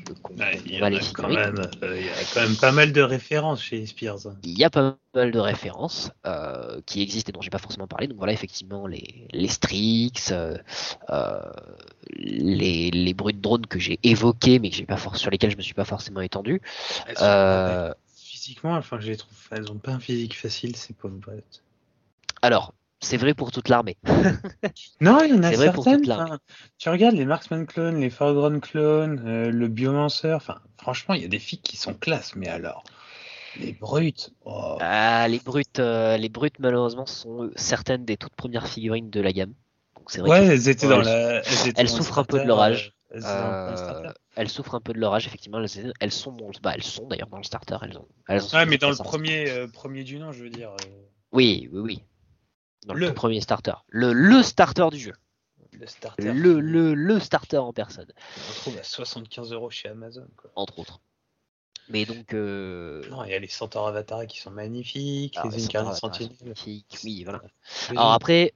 il y a quand même pas mal de références chez Spears. Il y a pas mal de références qui existent et dont j'ai pas forcément parlé. Donc voilà, effectivement, les Strix, les bruits de drone que j'ai évoqués, mais que j'ai pas sur lesquels je me suis pas forcément étendu. Physiquement, enfin, je les trouve, elles ont pas un physique facile, ces pauvres bêtes. Alors, c'est vrai pour toute l'armée. Non, il y en a certaines. Tu regardes les Marksman clones, les Foreground clones, le Biomancer. Enfin, franchement, il y a des filles qui sont classe, mais alors, les brutes. Oh. Les brutes, malheureusement, sont certaines des toutes premières figurines de la gamme. Donc c'est vrai elles étaient dans la. Elles souffrent un peu de leur âge. Elles souffrent un peu de leur âge, effectivement. Elles sont d'ailleurs dans le starter. Mais dans le premier du nom, je veux dire. Oui. Dans le tout premier starter. Le starter du jeu. Le starter. Le starter en personne. On le trouve à 75€ chez Amazon, quoi. Entre autres. Mais donc. Non, il y a les Centaures Avatar qui sont magnifiques, les Incarnate Sentinelles. Oui, voilà. Alors après,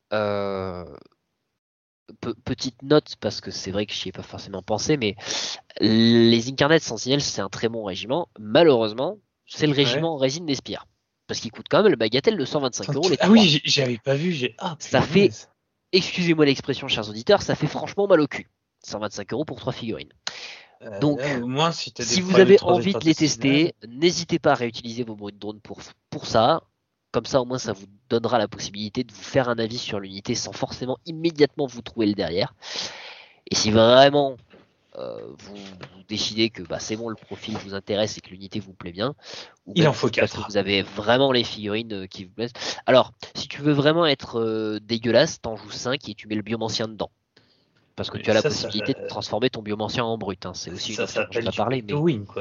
petite note, parce que c'est vrai que j'y ai pas forcément pensé, mais les Incarnate Sentinelles, c'est un très bon régiment. Malheureusement, c'est le régiment résine des spires. Parce qu'il coûte quand même le bagatelle de 125€ les 3. Ah oui, j'avais pas vu. Ça fait, excusez-moi l'expression, chers auditeurs, ça fait franchement mal au cul. 125€ pour 3 figurines. Donc, là, au moins, si vous avez envie de les tester, n'hésitez pas à réutiliser vos bruits de drone pour ça. Comme ça, au moins, ça vous donnera la possibilité de vous faire un avis sur l'unité sans forcément immédiatement vous trouver le derrière. Et si vraiment vous décidez que c'est bon, le profil vous intéresse et que l'unité vous plaît bien, ou il en faut 4. Parce que vous avez vraiment les figurines qui vous plaisent. Alors, si tu veux vraiment être dégueulasse, t'en joues 5 et tu mets le biomancien dedans. Parce que tu as la possibilité de transformer ton biomancien en brut. C'est aussi une option dont je vais pas parler. Mais... win, quoi.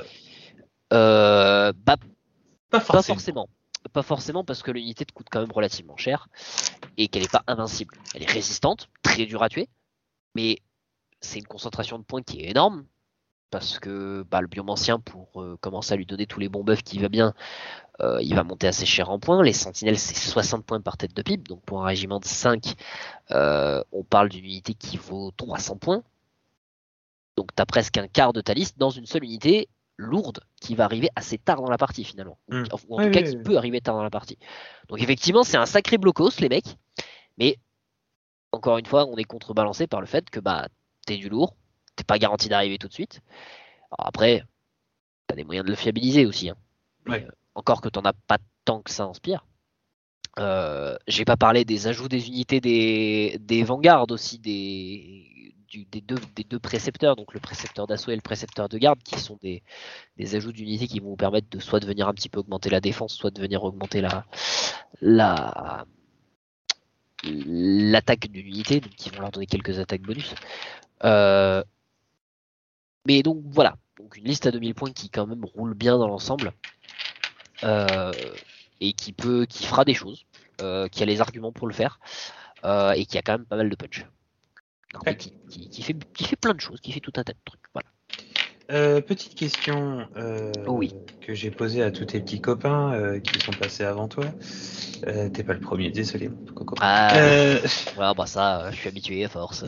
Pas forcément. Pas forcément, parce que l'unité te coûte quand même relativement cher et qu'elle n'est pas invincible. Elle est résistante, très dure à tuer, mais c'est une concentration de points qui est énorme, parce que le biomancien, pour commencer à lui donner tous les bons buffs qui va bien, il va monter assez cher en points. Les sentinelles, c'est 60 points par tête de pipe, donc pour un régiment de 5, on parle d'une unité qui vaut 300 points. Donc tu as presque un quart de ta liste dans une seule unité lourde qui va arriver assez tard dans la partie finalement. Ou en tout cas qui peut arriver tard dans la partie. Donc effectivement c'est un sacré blocos les mecs, mais encore une fois on est contrebalancé par le fait que t'es du lourd, t'es pas garanti d'arriver tout de suite. Alors après, t'as des moyens de le fiabiliser aussi. Hein. Mais, encore que t'en as pas tant que ça en Spire. J'ai pas parlé des ajouts des unités des vanguards aussi, des deux précepteurs, donc le précepteur d'assaut et le précepteur de garde, qui sont des ajouts d'unités qui vont vous permettre de soit de venir un petit peu augmenter la défense, soit de venir augmenter l'attaque d'une unité, donc qui vont leur donner quelques attaques bonus. Mais donc voilà, donc une liste à 2000 points qui quand même roule bien dans l'ensemble, et qui fera des choses, qui a les arguments pour le faire, et qui a quand même pas mal de punch. Qui fait plein de choses, qui fait tout un tas de trucs. Voilà. Petite question oui. que j'ai posée à tous tes petits copains qui sont passés avant toi. T'es pas le premier, désolé. Coco. Ça, je suis habitué à force.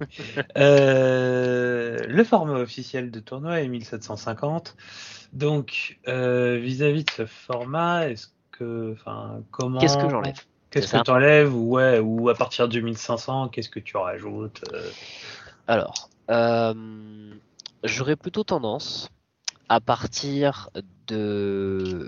Le format officiel de tournoi est 1750. Donc, vis-à-vis de ce format, comment... Qu'est-ce que j'enlève? Qu'est-ce que tu enlèves ou à partir de 1500, qu'est-ce que tu rajoutes Alors, j'aurais plutôt tendance à partir de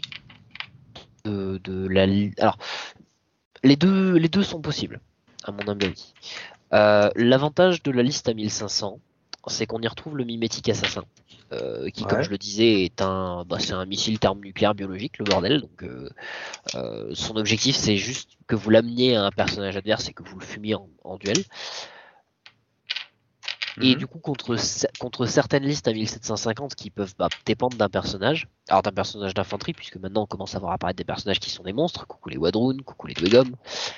la... Alors, les deux sont possibles, à mon humble avis. L'avantage de la liste à 1500, c'est qu'on y retrouve le mimétique assassin. Qui, comme je le disais, est c'est un missile thermonucléaire biologique, le bordel. Donc, son objectif, c'est juste que vous l'ameniez à un personnage adverse et que vous le fumiez en duel. Et du coup, contre certaines listes à 1750 qui peuvent dépendre d'un personnage, alors d'un personnage d'infanterie, puisque maintenant on commence à voir apparaître des personnages qui sont des monstres, coucou les Wadroon, coucou les Dwegom,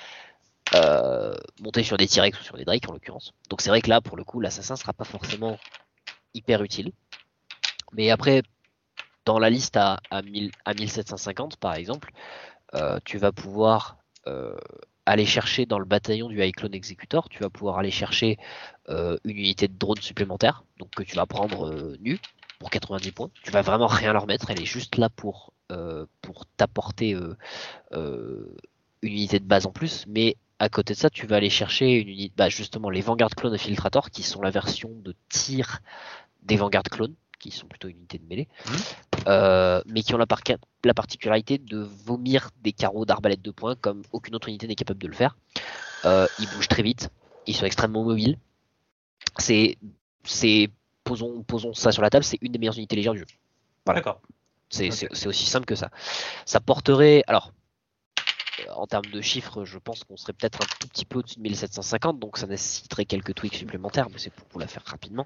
montés sur des T-Rex ou sur des Drake en l'occurrence. Donc c'est vrai que là, pour le coup, l'assassin sera pas forcément hyper utile. Mais après, dans la liste à 1750 par exemple, tu vas pouvoir aller chercher dans le bataillon du High Clone Executor, tu vas pouvoir aller chercher une unité de drone supplémentaire, donc que tu vas prendre nu pour 90 points. Tu vas vraiment rien leur mettre, elle est juste là pour t'apporter une unité de base en plus, mais à côté de ça, tu vas aller chercher une unité, justement les Vanguard Clone Infiltrator, qui sont la version de tir des Vanguard Clone, qui sont plutôt une unité de mêlée, mais qui ont la particularité de vomir des carreaux d'arbalète de poing comme aucune autre unité n'est capable de le faire. Ils bougent très vite, ils sont extrêmement mobiles. Posons ça sur la table, c'est une des meilleures unités légères du jeu. Voilà. D'accord. C'est aussi simple que ça. Ça porterait, alors, en termes de chiffres, je pense qu'on serait peut-être un tout petit peu au-dessus de 1750, donc ça nécessiterait quelques tweaks supplémentaires, mais c'est pour vous la faire rapidement.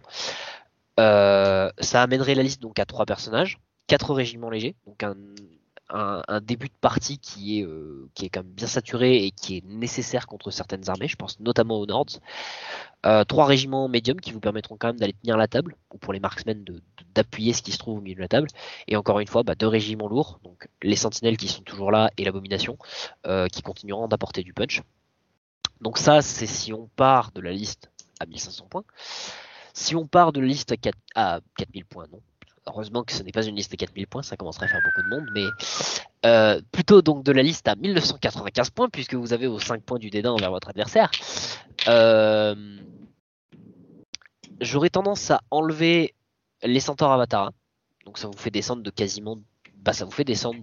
Ça amènerait la liste donc à 3 personnages, 4 régiments légers, donc un début de partie qui est quand même bien saturé et qui est nécessaire contre certaines armées, je pense notamment aux Nords. 3 régiments médiums qui vous permettront quand même d'aller tenir la table, ou pour les marksmen d'appuyer ce qui se trouve au milieu de la table. Et encore une fois, 2 régiments lourds, donc les sentinelles qui sont toujours là et l'abomination, qui continueront d'apporter du punch. Donc ça, c'est si on part de la liste à 1500 points. Si on part de la liste à 4000 points, non. Heureusement que ce n'est pas une liste à 4000 points, ça commencerait à faire beaucoup de monde, mais plutôt donc de la liste à 1995 points, puisque vous avez vos 5 points du dédain envers votre adversaire. J'aurais tendance à enlever les centaures Avatara, donc ça vous fait descendre de quasiment, ça vous fait descendre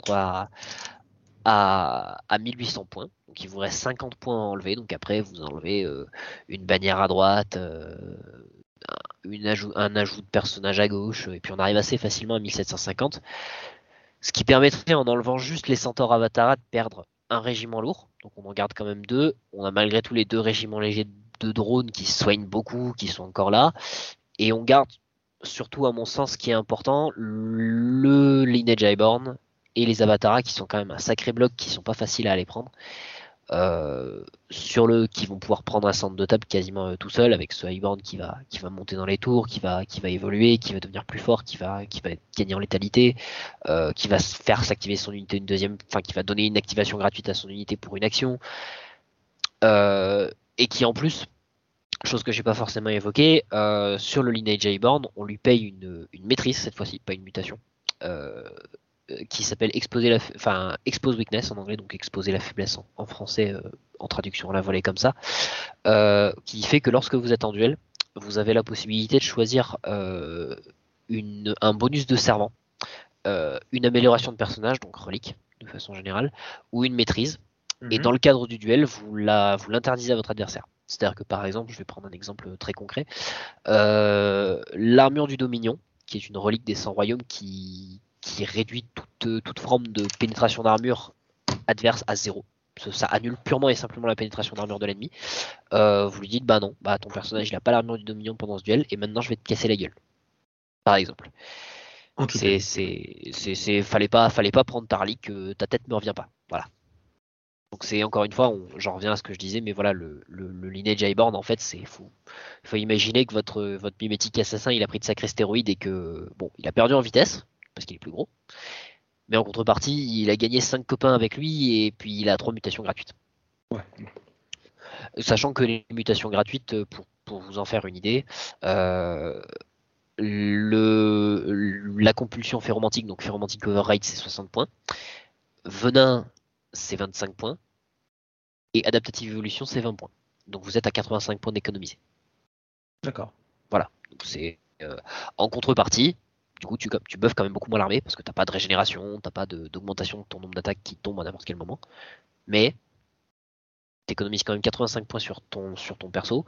à 1800 points, donc il vous reste 50 points à enlever, donc après vous enlevez une bannière à droite, un ajout de personnage à gauche, et puis on arrive assez facilement à 1750, ce qui permettrait, en enlevant juste les centaures Avatara, de perdre un régiment lourd, donc on en garde quand même 2, on a malgré tout les 2 régiments légers de drones qui se soignent beaucoup, qui sont encore là, et on garde surtout, à mon sens, ce qui est important, le Lineage Highborn et les Avatara, qui sont quand même un sacré bloc, qui sont pas faciles à aller prendre. qui vont pouvoir prendre un centre de table quasiment tout seul, avec ce Highborn qui va monter dans les tours, qui va évoluer, qui va devenir plus fort, qui va gagner en létalité, qui va faire s'activer son unité une deuxième, enfin qui va donner une activation gratuite à son unité pour une action, et qui en plus, chose que j'ai pas forcément évoquée, sur le Lineage Highborn, on lui paye une maîtrise cette fois-ci, pas une mutation, qui s'appelle Expose Weakness en anglais, donc exposer la faiblesse en français, en traduction à la volée comme ça, qui fait que lorsque vous êtes en duel, vous avez la possibilité de choisir un bonus de servant, une amélioration de personnage, donc relique de façon générale, ou une maîtrise. Et dans le cadre du duel, vous l'interdisez à votre adversaire. C'est-à-dire que par exemple, je vais prendre un exemple très concret, l'armure du Dominion, qui est une relique des 100 royaumes qui réduit toute forme de pénétration d'armure adverse à 0. Ça annule purement et simplement la pénétration d'armure de l'ennemi. Vous lui dites, bah non, ton personnage il a pas l'armure du Dominion pendant ce duel, et maintenant je vais te casser la gueule. Par exemple. Fallait pas prendre Tarlik, ta tête me revient pas. Voilà. Donc c'est encore une fois, j'en reviens à ce que je disais, mais voilà, le Lineage Highborn, en fait, faut imaginer que votre mimétique assassin, il a pris de sacrés stéroïdes et que, bon, il a perdu en vitesse, parce qu'il est plus gros, mais en contrepartie, il a gagné 5 copains avec lui, et puis il a 3 mutations gratuites. Ouais. Sachant que les mutations gratuites, pour vous en faire une idée, la compulsion féromantique, donc féromantique override, c'est 60 points. Venin, c'est 25 points. Et adaptative évolution, c'est 20 points. Donc vous êtes à 85 points d'économiser. D'accord. Voilà. Donc c'est en contrepartie, du coup tu buffes quand même beaucoup moins l'armée parce que t'as pas de régénération, t'as pas d'augmentation de ton nombre d'attaques qui tombe à n'importe quel moment. Mais t'économises quand même 85 points sur ton perso.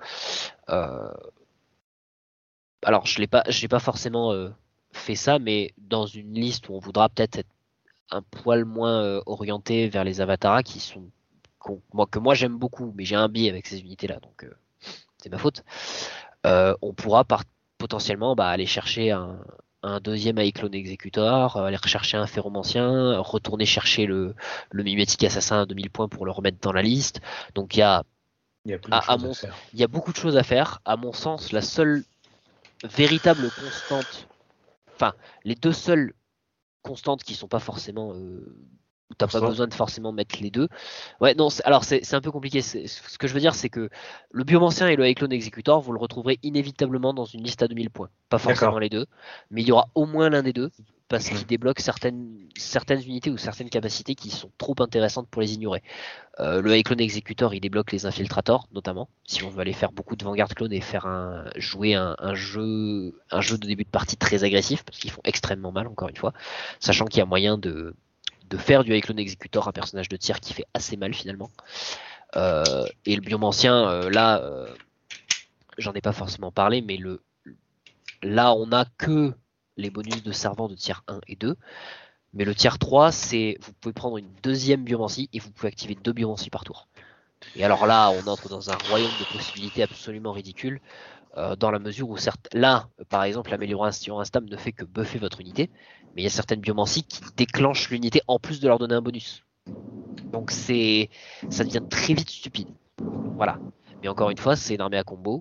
Alors je l'ai pas forcément fait ça, mais dans une liste où on voudra peut-être être un poil moins orienté vers les avatars que moi j'aime beaucoup, mais j'ai un biais avec ces unités-là, donc c'est ma faute. On pourra potentiellement aller chercher un deuxième Cyclone Executor, aller rechercher un Féromancien, retourner chercher le mimétique assassin à 2000 points pour le remettre dans la liste. Donc il y a beaucoup de choses à faire. À mon sens, la seule véritable constante, enfin les deux seules constantes qui sont pas forcément t'as pas besoin de forcément mettre les deux. Ouais, non, alors c'est un peu compliqué. Ce que je veux dire, c'est que le Biomancien et le Cyclone Executor, vous le retrouverez inévitablement dans une liste à 2000 points. Pas forcément les deux, mais il y aura au moins l'un des deux, parce qu'il débloque certaines unités ou certaines capacités qui sont trop intéressantes pour les ignorer. Le Cyclone Executor, il débloque les Infiltrators, notamment, si on veut aller faire beaucoup de Vanguard Clone et faire jouer un jeu de début de partie très agressif, parce qu'ils font extrêmement mal, encore une fois, sachant qu'il y a moyen de faire du Cyclone Executor un personnage de tir qui fait assez mal finalement. Et le Biomancien, là, j'en ai pas forcément parlé, mais là on a que les bonus de servant de tiers 1 et 2, mais le tiers 3, c'est vous pouvez prendre une deuxième biomancie et vous pouvez activer 2 biomancies par tour. Et alors là, on entre dans un royaume de possibilités absolument ridicule, dans la mesure où là, par exemple, l'amélioration instam ne fait que buffer votre unité, mais il y a certaines biomancies qui déclenchent l'unité en plus de leur donner un bonus. Donc ça devient très vite stupide. Voilà. Mais encore une fois, c'est une armée à combo.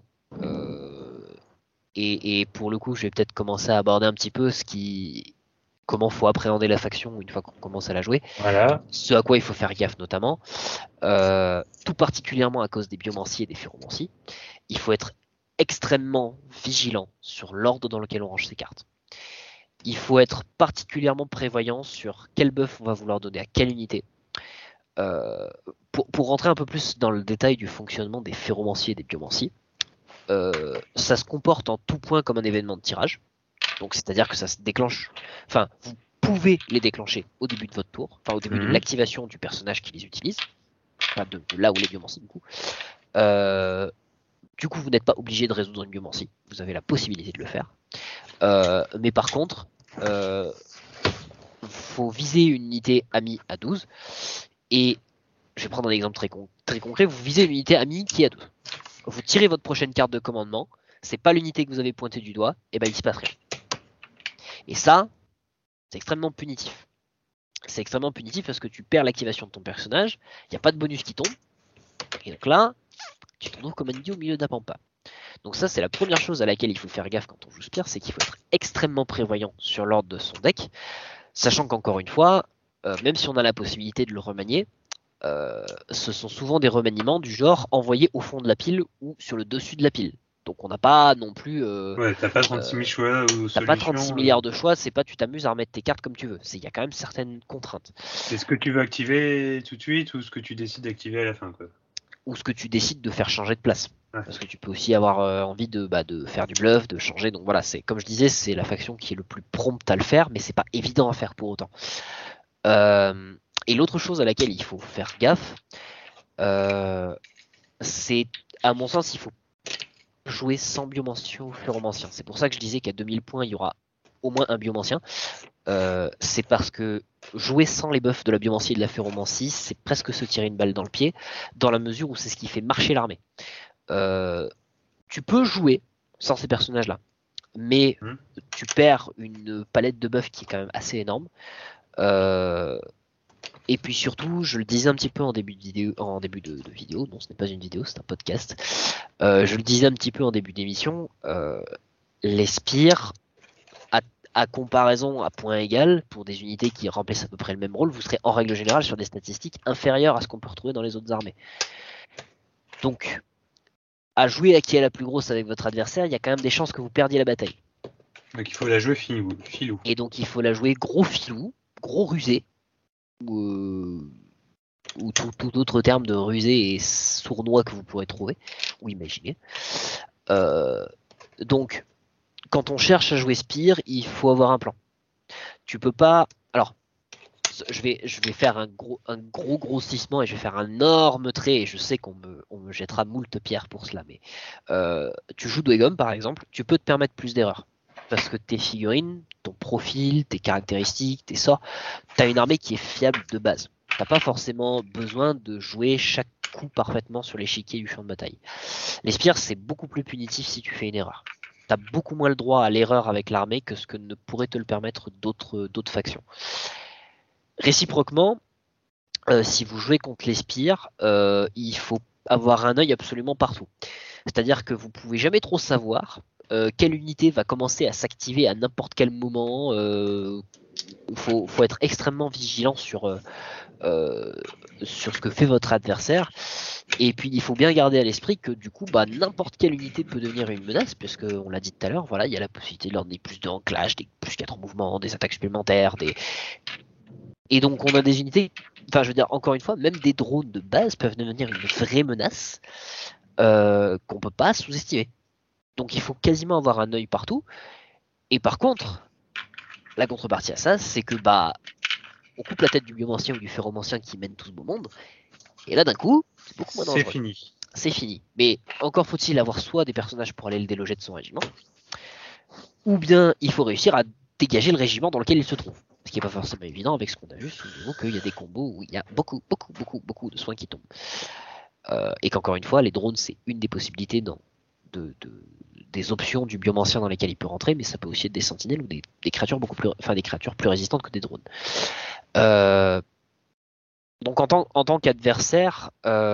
Et pour le coup, je vais peut-être commencer à aborder un petit peu comment faut appréhender la faction une fois qu'on commence à la jouer. Voilà. Ce à quoi il faut faire gaffe notamment, tout particulièrement à cause des biomancies et des féromancies. Il faut être extrêmement vigilant sur l'ordre dans lequel on range ses cartes. Il faut être particulièrement prévoyant sur quel buff on va vouloir donner à quelle unité. Pour rentrer un peu plus dans le détail du fonctionnement des féromanciers et des biomancies, ça se comporte en tout point comme un événement de tirage. Donc c'est-à-dire que ça se déclenche. Enfin, vous pouvez les déclencher au début de votre tour, enfin au début de l'activation du personnage qui les utilise, enfin de là où les biomancies du coup. Du coup, vous n'êtes pas obligé de résoudre une biomancie. Vous avez la possibilité de le faire. Mais par contre, faut viser une unité amie à 12. Et je vais prendre un exemple très concret. Vous visez une unité amie qui est à 12. Vous tirez votre prochaine carte de commandement. C'est pas l'unité que vous avez pointée du doigt. Et ben il se passe rien. Et ça, c'est extrêmement punitif. C'est extrêmement punitif parce que tu perds l'activation de ton personnage. Il n'y a pas de bonus qui tombe. Et donc là, tu te retrouves comme un idiot au milieu d'un pampa. Donc ça, c'est la première chose à laquelle il faut faire gaffe quand on joue Spire, c'est qu'il faut être extrêmement prévoyant sur l'ordre de son deck, sachant qu'encore une fois, même si on a la possibilité de le remanier, ce sont souvent des remaniements du genre envoyés au fond de la pile ou sur le dessus de la pile. Donc on n'a pas non plus... t'as pas 36 000 choix ou t'as pas 36 milliards de choix, c'est pas tu t'amuses à remettre tes cartes comme tu veux. Il y a quand même certaines contraintes. C'est ce que tu veux activer tout de suite ou ce que tu décides d'activer à la fin, quoi. Ou ce que tu décides de faire changer de place. Parce que tu peux aussi avoir envie de faire du bluff, de changer. Donc voilà, c'est comme je disais, c'est la faction qui est le plus prompte à le faire, mais c'est pas évident à faire pour autant. Et l'autre chose à laquelle il faut faire gaffe, c'est, à mon sens, il faut jouer sans biomancien ou phyromancien. C'est pour ça que je disais qu'à 2000 points, il y aura au moins un biomancien. C'est parce que jouer sans les buffs de la biomancie et de la phyromancie, c'est presque se tirer une balle dans le pied, dans la mesure où c'est ce qui fait marcher l'armée. Tu peux jouer sans ces personnages-là, mais tu perds une palette de buffs qui est quand même assez énorme. Et puis surtout, je le disais un petit peu en début de vidéo, non, ce n'est pas une vidéo, c'est un podcast. Je le disais un petit peu en début d'émission, les spires, à comparaison à point égal, pour des unités qui remplissent à peu près le même rôle, vous serez en règle générale sur des statistiques inférieures à ce qu'on peut retrouver dans les autres armées. Donc, à jouer à qui est la plus grosse avec votre adversaire, il y a quand même des chances que vous perdiez la bataille. Donc il faut la jouer filou. Et donc il faut la jouer gros filou, gros rusé, ou tout autre terme de rusé et sournois que vous pourrez trouver, ou imaginer. Donc, quand on cherche à jouer Spire, il faut avoir un plan. Tu peux pas... Alors, je vais faire un gros grossissement et je vais faire un énorme trait et je sais qu'on me jettera moult pierres pour cela, mais tu joues Dwegom par exemple, tu peux te permettre plus d'erreurs. Parce que tes figurines, ton profil, tes caractéristiques, tes sorts, t'as une armée qui est fiable de base. T'as pas forcément besoin de jouer chaque coup parfaitement sur l'échiquier du champ de bataille. Les Spires, c'est beaucoup plus punitif si tu fais une erreur. T'as beaucoup moins le droit à l'erreur avec l'armée que ce que ne pourraient te le permettre d'autres factions. Réciproquement, si vous jouez contre les Spires, il faut avoir un œil absolument partout. C'est-à-dire que vous pouvez jamais trop savoir quelle unité va commencer à s'activer à n'importe quel moment. Faut être extrêmement vigilant sur ce que fait votre adversaire. Et puis il faut bien garder à l'esprit que du coup n'importe quelle unité peut devenir une menace, puisque on l'a dit tout à l'heure, voilà, il y a la possibilité de leur donner plus de en clash, des plus 4 en mouvement, des attaques supplémentaires, et donc on a des unités, enfin je veux dire encore une fois, même des drones de base peuvent devenir une vraie menace qu'on peut pas sous-estimer. Donc il faut quasiment avoir un œil partout. Et par contre, la contrepartie à ça, c'est que on coupe la tête du biomancien ou du phyromancien qui mène tout ce beau monde. Et là d'un coup, c'est beaucoup moins dangereux. C'est fini. Mais encore faut-il avoir soit des personnages pour aller le déloger de son régiment, ou bien il faut réussir à dégager le régiment dans lequel il se trouve. Ce qui n'est pas forcément évident avec ce qu'on a vu, souvenez-vous qu'il y a des combos où il y a beaucoup de soins qui tombent. Et qu'encore une fois, les drones, c'est une des possibilités des options du biomancien dans lesquelles il peut rentrer, mais ça peut aussi être des sentinelles ou des créatures des créatures plus résistantes que des drones. Donc en tant qu'adversaire,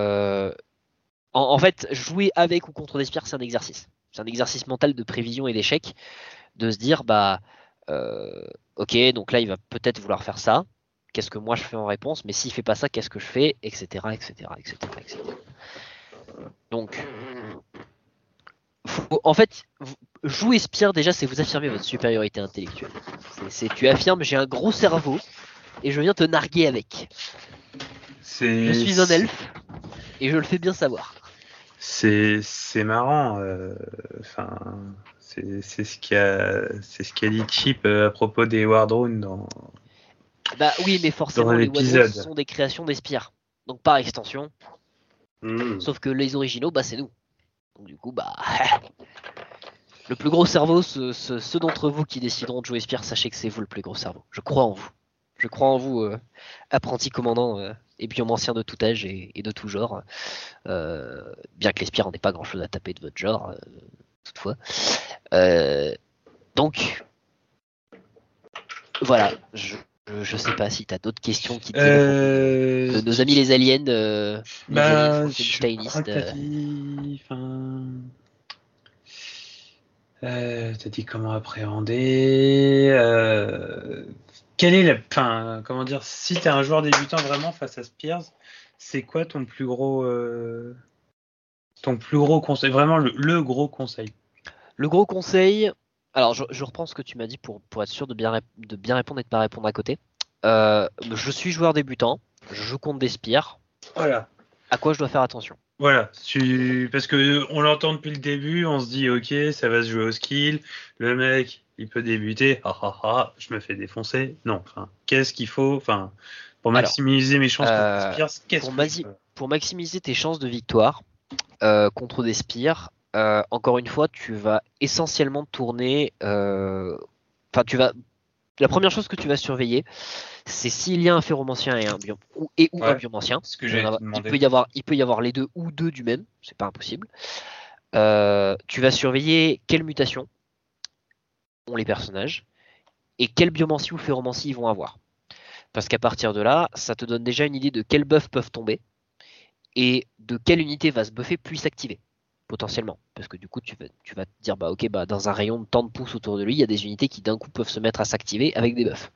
en fait, jouer avec ou contre des spires, c'est un exercice. C'est un exercice mental de prévision et d'échec, de se dire ok, donc là il va peut-être vouloir faire ça. Qu'est-ce que moi je fais en réponse? Mais s'il fait pas ça, qu'est-ce que je fais, etc., etc., etc., etc. Donc, en fait, jouer Spire déjà, c'est vous affirmer votre supériorité intellectuelle. Tu affirmes, j'ai un gros cerveau et je viens te narguer avec. Je suis un elfe et je le fais bien savoir. C'est marrant. C'est ce qu'a dit Chip à propos des War Drones dans. Oui, mais forcément les War Drones sont des créations des Spires. Donc par extension. Sauf que les originaux, c'est nous. Donc du coup, le plus gros cerveau, ceux d'entre vous qui décideront de jouer Spire, sachez que c'est vous le plus gros cerveau. Je crois en vous. Je crois en vous, apprenti commandant et biomancien de tout âge et de tout genre. Bien que les Spires n'en aient pas grand chose à taper de votre genre, toutefois. Donc, voilà. Je sais pas si tu as d'autres questions qui te de nos amis les aliens, les aliens frankensteinistes. T'as dit comment appréhender. Quel est comment dire, si t'es un joueur débutant vraiment face à Spears, c'est quoi ton plus gros conseil, vraiment le gros conseil? Le gros conseil, alors je reprends ce que tu m'as dit pour être sûr de bien répondre et de pas répondre à côté. Je suis joueur débutant, je joue contre des Spears. Voilà. À quoi je dois faire attention? Voilà, parce que on l'entend depuis le début, on se dit ok, ça va se jouer au skill, le mec, il peut débuter, je me fais défoncer. Non, qu'est-ce qu'il faut, pour maximiser mes chances contre des Spears, pour maximiser tes chances de victoire contre des Spears, encore une fois, tu vas essentiellement tourner, la première chose que tu vas surveiller, c'est s'il y a un ferromancien et un biomancien. Il peut y avoir les deux ou deux du même, c'est pas impossible. Tu vas surveiller quelles mutations ont les personnages et quelle biomancie ou ferromancie ils vont avoir. Parce qu'à partir de là, ça te donne déjà une idée de quels buffs peuvent tomber et de quelle unité va se buffer puis s'activer potentiellement. Parce que du coup, tu vas te dire, dans un rayon de tant de pouces autour de lui, il y a des unités qui d'un coup peuvent se mettre à s'activer avec des buffs.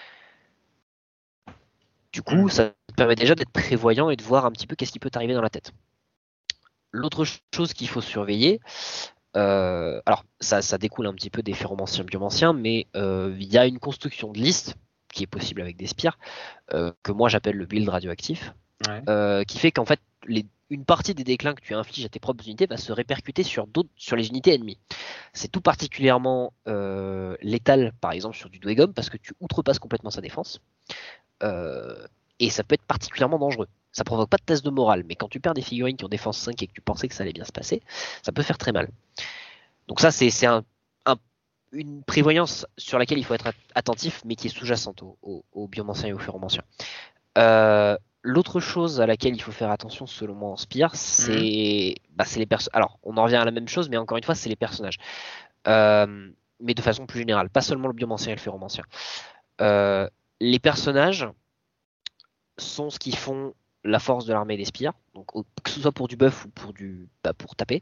Du coup, ça te permet déjà d'être prévoyant et de voir un petit peu qu'est-ce qui peut t'arriver dans la tête. L'autre chose qu'il faut surveiller, alors ça découle un petit peu des ferromanciens biomanciens, mais il y a une construction de liste qui est possible avec des Spears, que moi j'appelle le build radioactif, qui fait qu'en fait une partie des déclins que tu infliges à tes propres unités va se répercuter sur les unités ennemies. C'est tout particulièrement létal, par exemple, sur du Dwegom, parce que tu outrepasses complètement sa défense. Et ça peut être particulièrement dangereux. Ça provoque pas de test de morale, mais quand tu perds des figurines qui ont défense 5 et que tu pensais que ça allait bien se passer, ça peut faire très mal. Donc ça, c'est une prévoyance sur laquelle il faut être attentif, mais qui est sous-jacente aux biomanciens et aux ferromanciens. L'autre chose à laquelle il faut faire attention, selon moi, en Spear, c'est les personnages. Alors, on en revient à la même chose, mais encore une fois, c'est les personnages. Mais de façon plus générale, pas seulement le biomancien et le ferromancien. Les personnages sont ce qui font la force de l'armée des Spears, donc que ce soit pour du buff ou pour taper.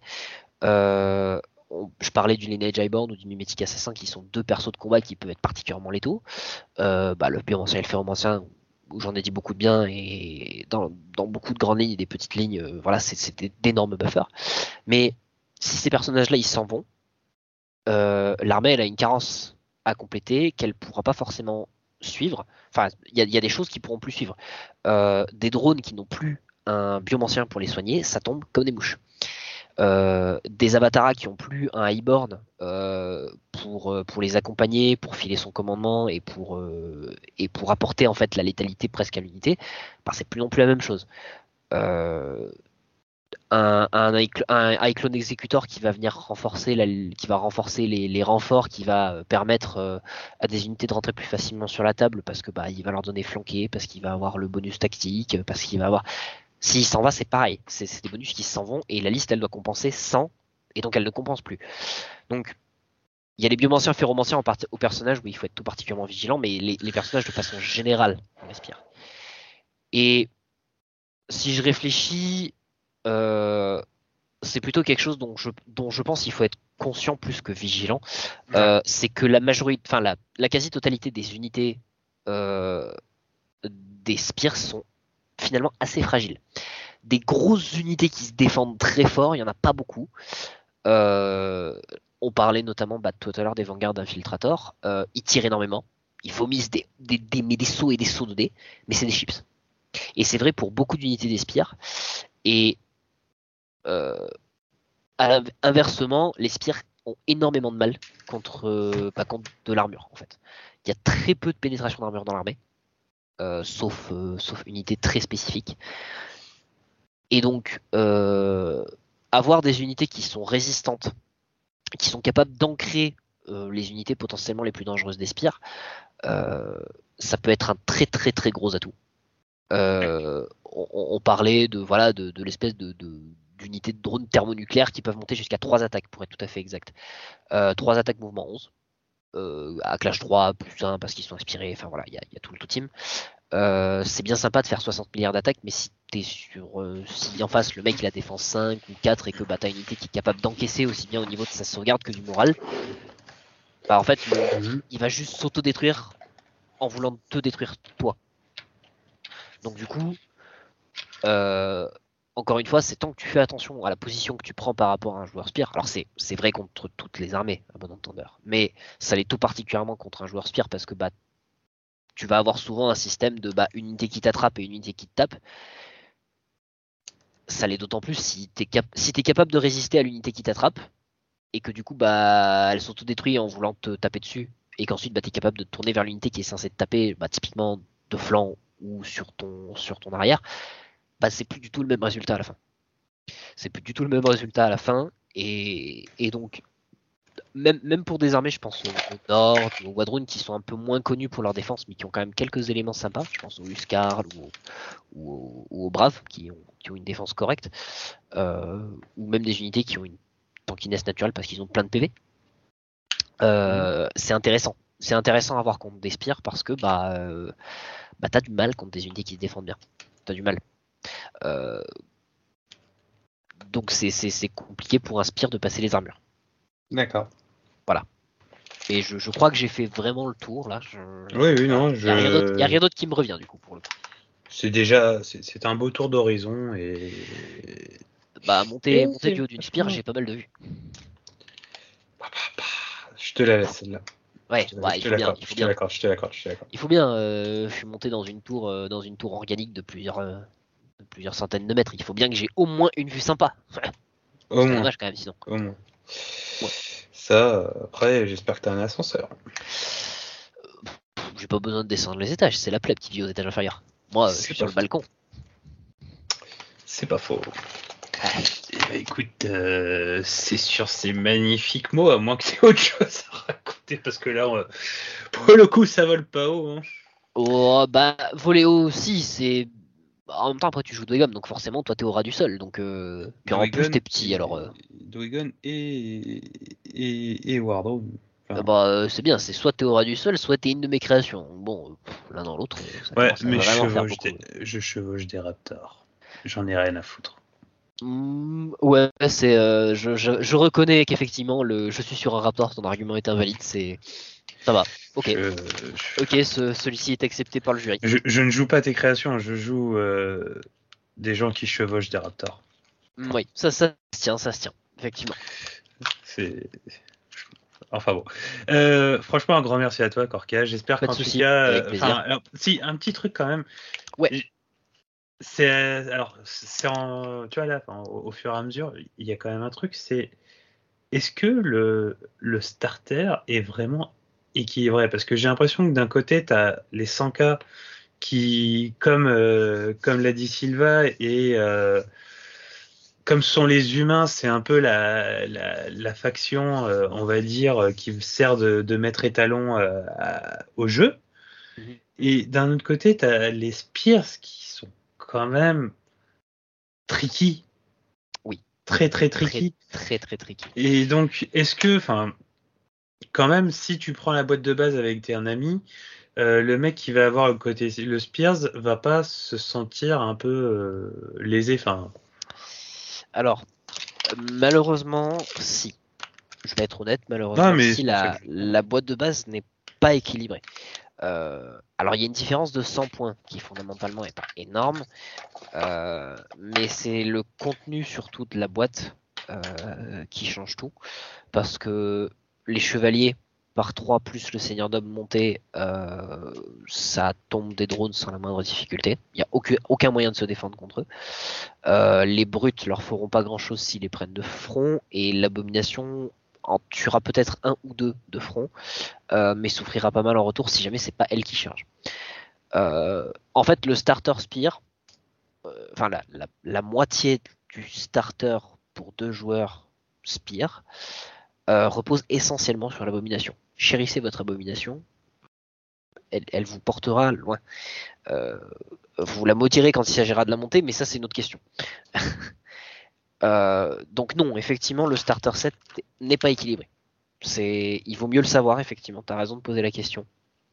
Je parlais du Lineage Highborn ou du Mimetic Assassin, qui sont deux persos de combat qui peuvent être particulièrement létaux. Le biomancien et le ferromancien, où j'en ai dit beaucoup de bien, et dans beaucoup de grandes lignes et des petites lignes, c'est d'énormes buffers. Mais si ces personnages-là, ils s'en vont, l'armée, elle a une carence à compléter qu'elle pourra pas forcément suivre. Enfin, il y a des choses qui pourront plus suivre. Des drones qui n'ont plus un biomancien pour les soigner, ça tombe comme des mouches. Des avatars qui ont plus un highborn pour les accompagner, pour filer son commandement et pour apporter en fait la létalité presque à l'unité, c'est plus non plus la même chose. Un iClone Executor qui va venir renforcer les renforts, qui va permettre à des unités de rentrer plus facilement sur la table parce que il va leur donner flanquer, parce qu'il va avoir le bonus tactique, parce qu'il va avoir. S'il s'en va, c'est pareil, c'est des bonus qui s'en vont et la liste elle doit compenser 100 et donc elle ne compense plus. Donc il y a les biomanciens ferromanciens aux personnages où il faut être tout particulièrement vigilant, mais les personnages de façon générale on respire. Et si je réfléchis, c'est plutôt quelque chose dont je pense qu'il faut être conscient plus que vigilant. C'est que la quasi-totalité des unités des Spears sont finalement assez fragiles. Des grosses unités qui se défendent très fort, il n'y en a pas beaucoup. On parlait notamment tout à l'heure des Vanguard d'Infiltrator. Ils tirent énormément. Ils vomissent des sauts et des sauts de dés, mais c'est des chips. Et c'est vrai pour beaucoup d'unités des Spears. Et inversement, les Spears ont énormément de mal contre de l'armure, en fait. Il y a très peu de pénétration d'armure dans l'armée, sauf unités très spécifiques. Et donc, avoir des unités qui sont résistantes, qui sont capables d'ancrer les unités potentiellement les plus dangereuses des Spears, ça peut être un très très très gros atout. On parlait de l'espèce d'unités de drones thermonucléaires qui peuvent monter jusqu'à 3 attaques, pour être tout à fait exact. 3 attaques mouvement 11. à Clash 3, +1 parce qu'ils sont inspirés, enfin voilà, il y a tout le team. C'est bien sympa de faire 60 milliards d'attaques, mais si t'es si en face le mec il a défense 5 ou 4 et que t'as une unité qui est capable d'encaisser aussi bien au niveau de sa sauvegarde que du moral, bah en fait il va juste s'auto-détruire en voulant te détruire toi. Donc du coup, encore une fois, c'est tant que tu fais attention à la position que tu prends par rapport à un joueur Spear. Alors c'est vrai contre toutes les armées, à bon entendeur, mais ça l'est tout particulièrement contre un joueur Spear parce que bah tu vas avoir souvent un système de une unité qui t'attrape et une unité qui te tape. Ça l'est d'autant plus si t'es capable de résister à l'unité qui t'attrape et que du coup bah elle s'autodétruit en voulant te taper dessus et qu'ensuite bah t'es capable de te tourner vers l'unité qui est censée te taper, bah, typiquement de flanc ou sur ton arrière, bah c'est plus du tout le même résultat à la fin. C'est plus du tout le même résultat à la fin et donc même pour des armées, je pense au Nord, aux Wadrun qui sont un peu moins connus pour leur défense, mais qui ont quand même quelques éléments sympas. Je pense aux Huskarl ou aux Braves qui ont une défense correcte, ou même des unités qui ont une tankiness naturelle parce qu'ils ont plein de PV. C'est intéressant. C'est intéressant à voir contre des Spears parce que t'as du mal contre des unités qui se défendent bien. T'as du mal. Donc c'est compliqué pour un Spear de passer les armures. D'accord. Voilà. Et je crois que j'ai fait vraiment le tour là. Oui, non. Il n'y a rien d'autre qui me revient du coup pour le coup. C'est un beau tour d'horizon et. Monter du haut d'une Spear, j'ai pas mal de vues. Je te la laisse celle-là. Ouais, il faut bien. Je te l'accorde. Il faut bien. Je suis monté dans une tour organique de plusieurs centaines de mètres. Il faut bien que j'ai au moins une vue sympa. C'est dommage quand même sinon. Au moins. Ouais. Ça, après, j'espère que t'as un ascenseur. J'ai pas besoin de descendre les étages, c'est la plèbe qui vit aux étages inférieurs. Moi, je suis sur le balcon. C'est pas faux. Écoute, c'est sur ces magnifiques mots, à moins que tu aies autre chose à raconter, parce que là, pour le coup, ça vole pas haut. Hein. Oh, voler haut, si, c'est. En même temps, après, tu joues Dwaygon, donc forcément, toi, t'es au ras du sol. Donc, puis en plus, t'es petit, alors. Dwaygon et Wardrobe. C'est bien, c'est soit t'es au ras du sol, soit t'es une de mes créations. Bon, l'un dans l'autre. Ouais, mais je chevauche des raptors. J'en ai rien à foutre. Ouais, c'est. Je reconnais qu'effectivement, je suis sur un raptor, ton argument est invalide, c'est. Ça va, ok. Ok, celui-ci est accepté par le jury. Je ne joue pas tes créations, je joue des gens qui chevauchent des raptors. Oui, ça se tient, effectivement. Enfin bon. Franchement, un grand merci à toi, Corca. J'espère qu'en tout cas. Si, un petit truc quand même. Ouais. Tu vois là, au fur et à mesure, il y a quand même un truc, c'est est-ce que le starter est vraiment équilibré? Parce que j'ai l'impression que d'un côté, tu as les 100K qui, comme l'a dit Silva, et comme sont les humains, c'est un peu la faction, on va dire, qui sert de maître étalon au jeu. Mm-hmm. Et d'un autre côté, tu as les Spears qui sont quand même tricky. Oui. Très, très tricky. Très, très tricky. Et donc, est-ce que, quand même, si tu prends la boîte de base avec un ami, le mec qui va avoir le Spears va pas se sentir un peu lésé. Alors, malheureusement, si. Je vais être honnête, malheureusement, si la boîte de base n'est pas équilibrée. Alors, il y a une différence de 100 points qui fondamentalement n'est pas énorme, mais c'est le contenu surtout de la boîte qui change tout, parce que les chevaliers par 3 plus le seigneur d'homme monté, ça tombe des drones sans la moindre difficulté. Il n'y a aucun moyen de se défendre contre eux. Les brutes leur feront pas grand chose s'ils les prennent de front, et l'abomination en tuera peut-être 1 ou 2 de front, mais souffrira pas mal en retour si jamais c'est pas elle qui charge. En fait, le starter spear, la moitié du starter pour 2 joueurs spear repose essentiellement sur l'abomination. Chérissez votre abomination, elle vous portera loin. Vous la maudirez quand il s'agira de la monter, mais ça c'est une autre question. Donc non, effectivement, le starter set n'est pas équilibré. Il vaut mieux le savoir, effectivement. Tu as raison de poser la question.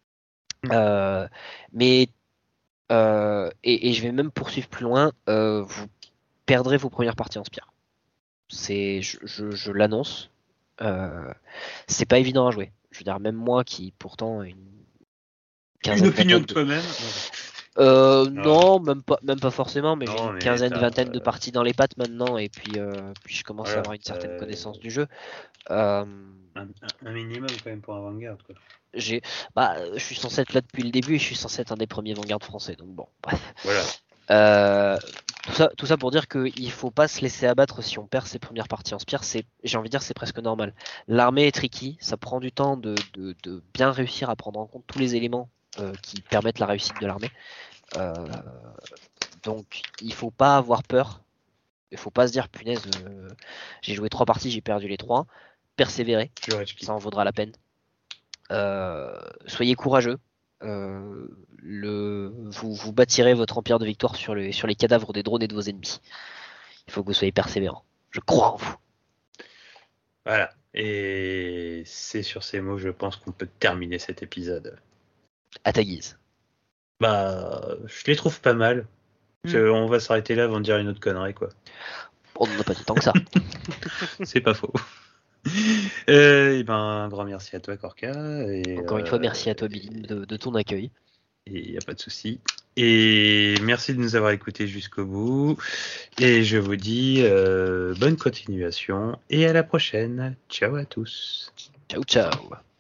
Mais et je vais même poursuivre plus loin. Vous perdrez vos premières parties en Spire. Je l'annonce. C'est pas évident à jouer. Je veux dire, même moi qui pourtant une opinion de toi-même. Non, même pas forcément, mais Non, j'ai une mais quinzaine, t'as, vingtaine de parties dans les pattes maintenant, et puis je commence à avoir une certaine connaissance du jeu. Un minimum quand même pour un Vanguard, quoi. Je suis censé être là depuis le début et je suis censé être un des premiers Vanguard français, donc bon, bref. Voilà. Tout ça pour dire qu'il faut pas se laisser abattre si on perd ses premières parties en Spire. J'ai envie de dire, c'est presque normal. L'armée est tricky, ça prend du temps de bien réussir à prendre en compte tous les éléments qui permettent la réussite de l'armée. Donc il faut pas avoir peur. Il faut pas se dire punaise, j'ai joué 3 parties, j'ai perdu les 3. Persévérer, ça en vaudra la peine. Soyez courageux. Vous bâtirez votre empire de victoire sur les cadavres des drones et de vos ennemis. Il faut que vous soyez persévérants. Je crois en vous. Voilà. Et c'est sur ces mots, je pense qu'on peut terminer cet épisode. À ta guise. Je les trouve pas mal. On va s'arrêter là avant de dire une autre connerie, quoi. On n'en a pas dit tant que ça. C'est pas faux. Un grand merci à toi, Korka. Encore une fois, merci à toi, Billy, de ton accueil. Et il n'y a pas de souci. Et merci de nous avoir écoutés jusqu'au bout. Et je vous dis bonne continuation et à la prochaine. Ciao à tous. Ciao, ciao.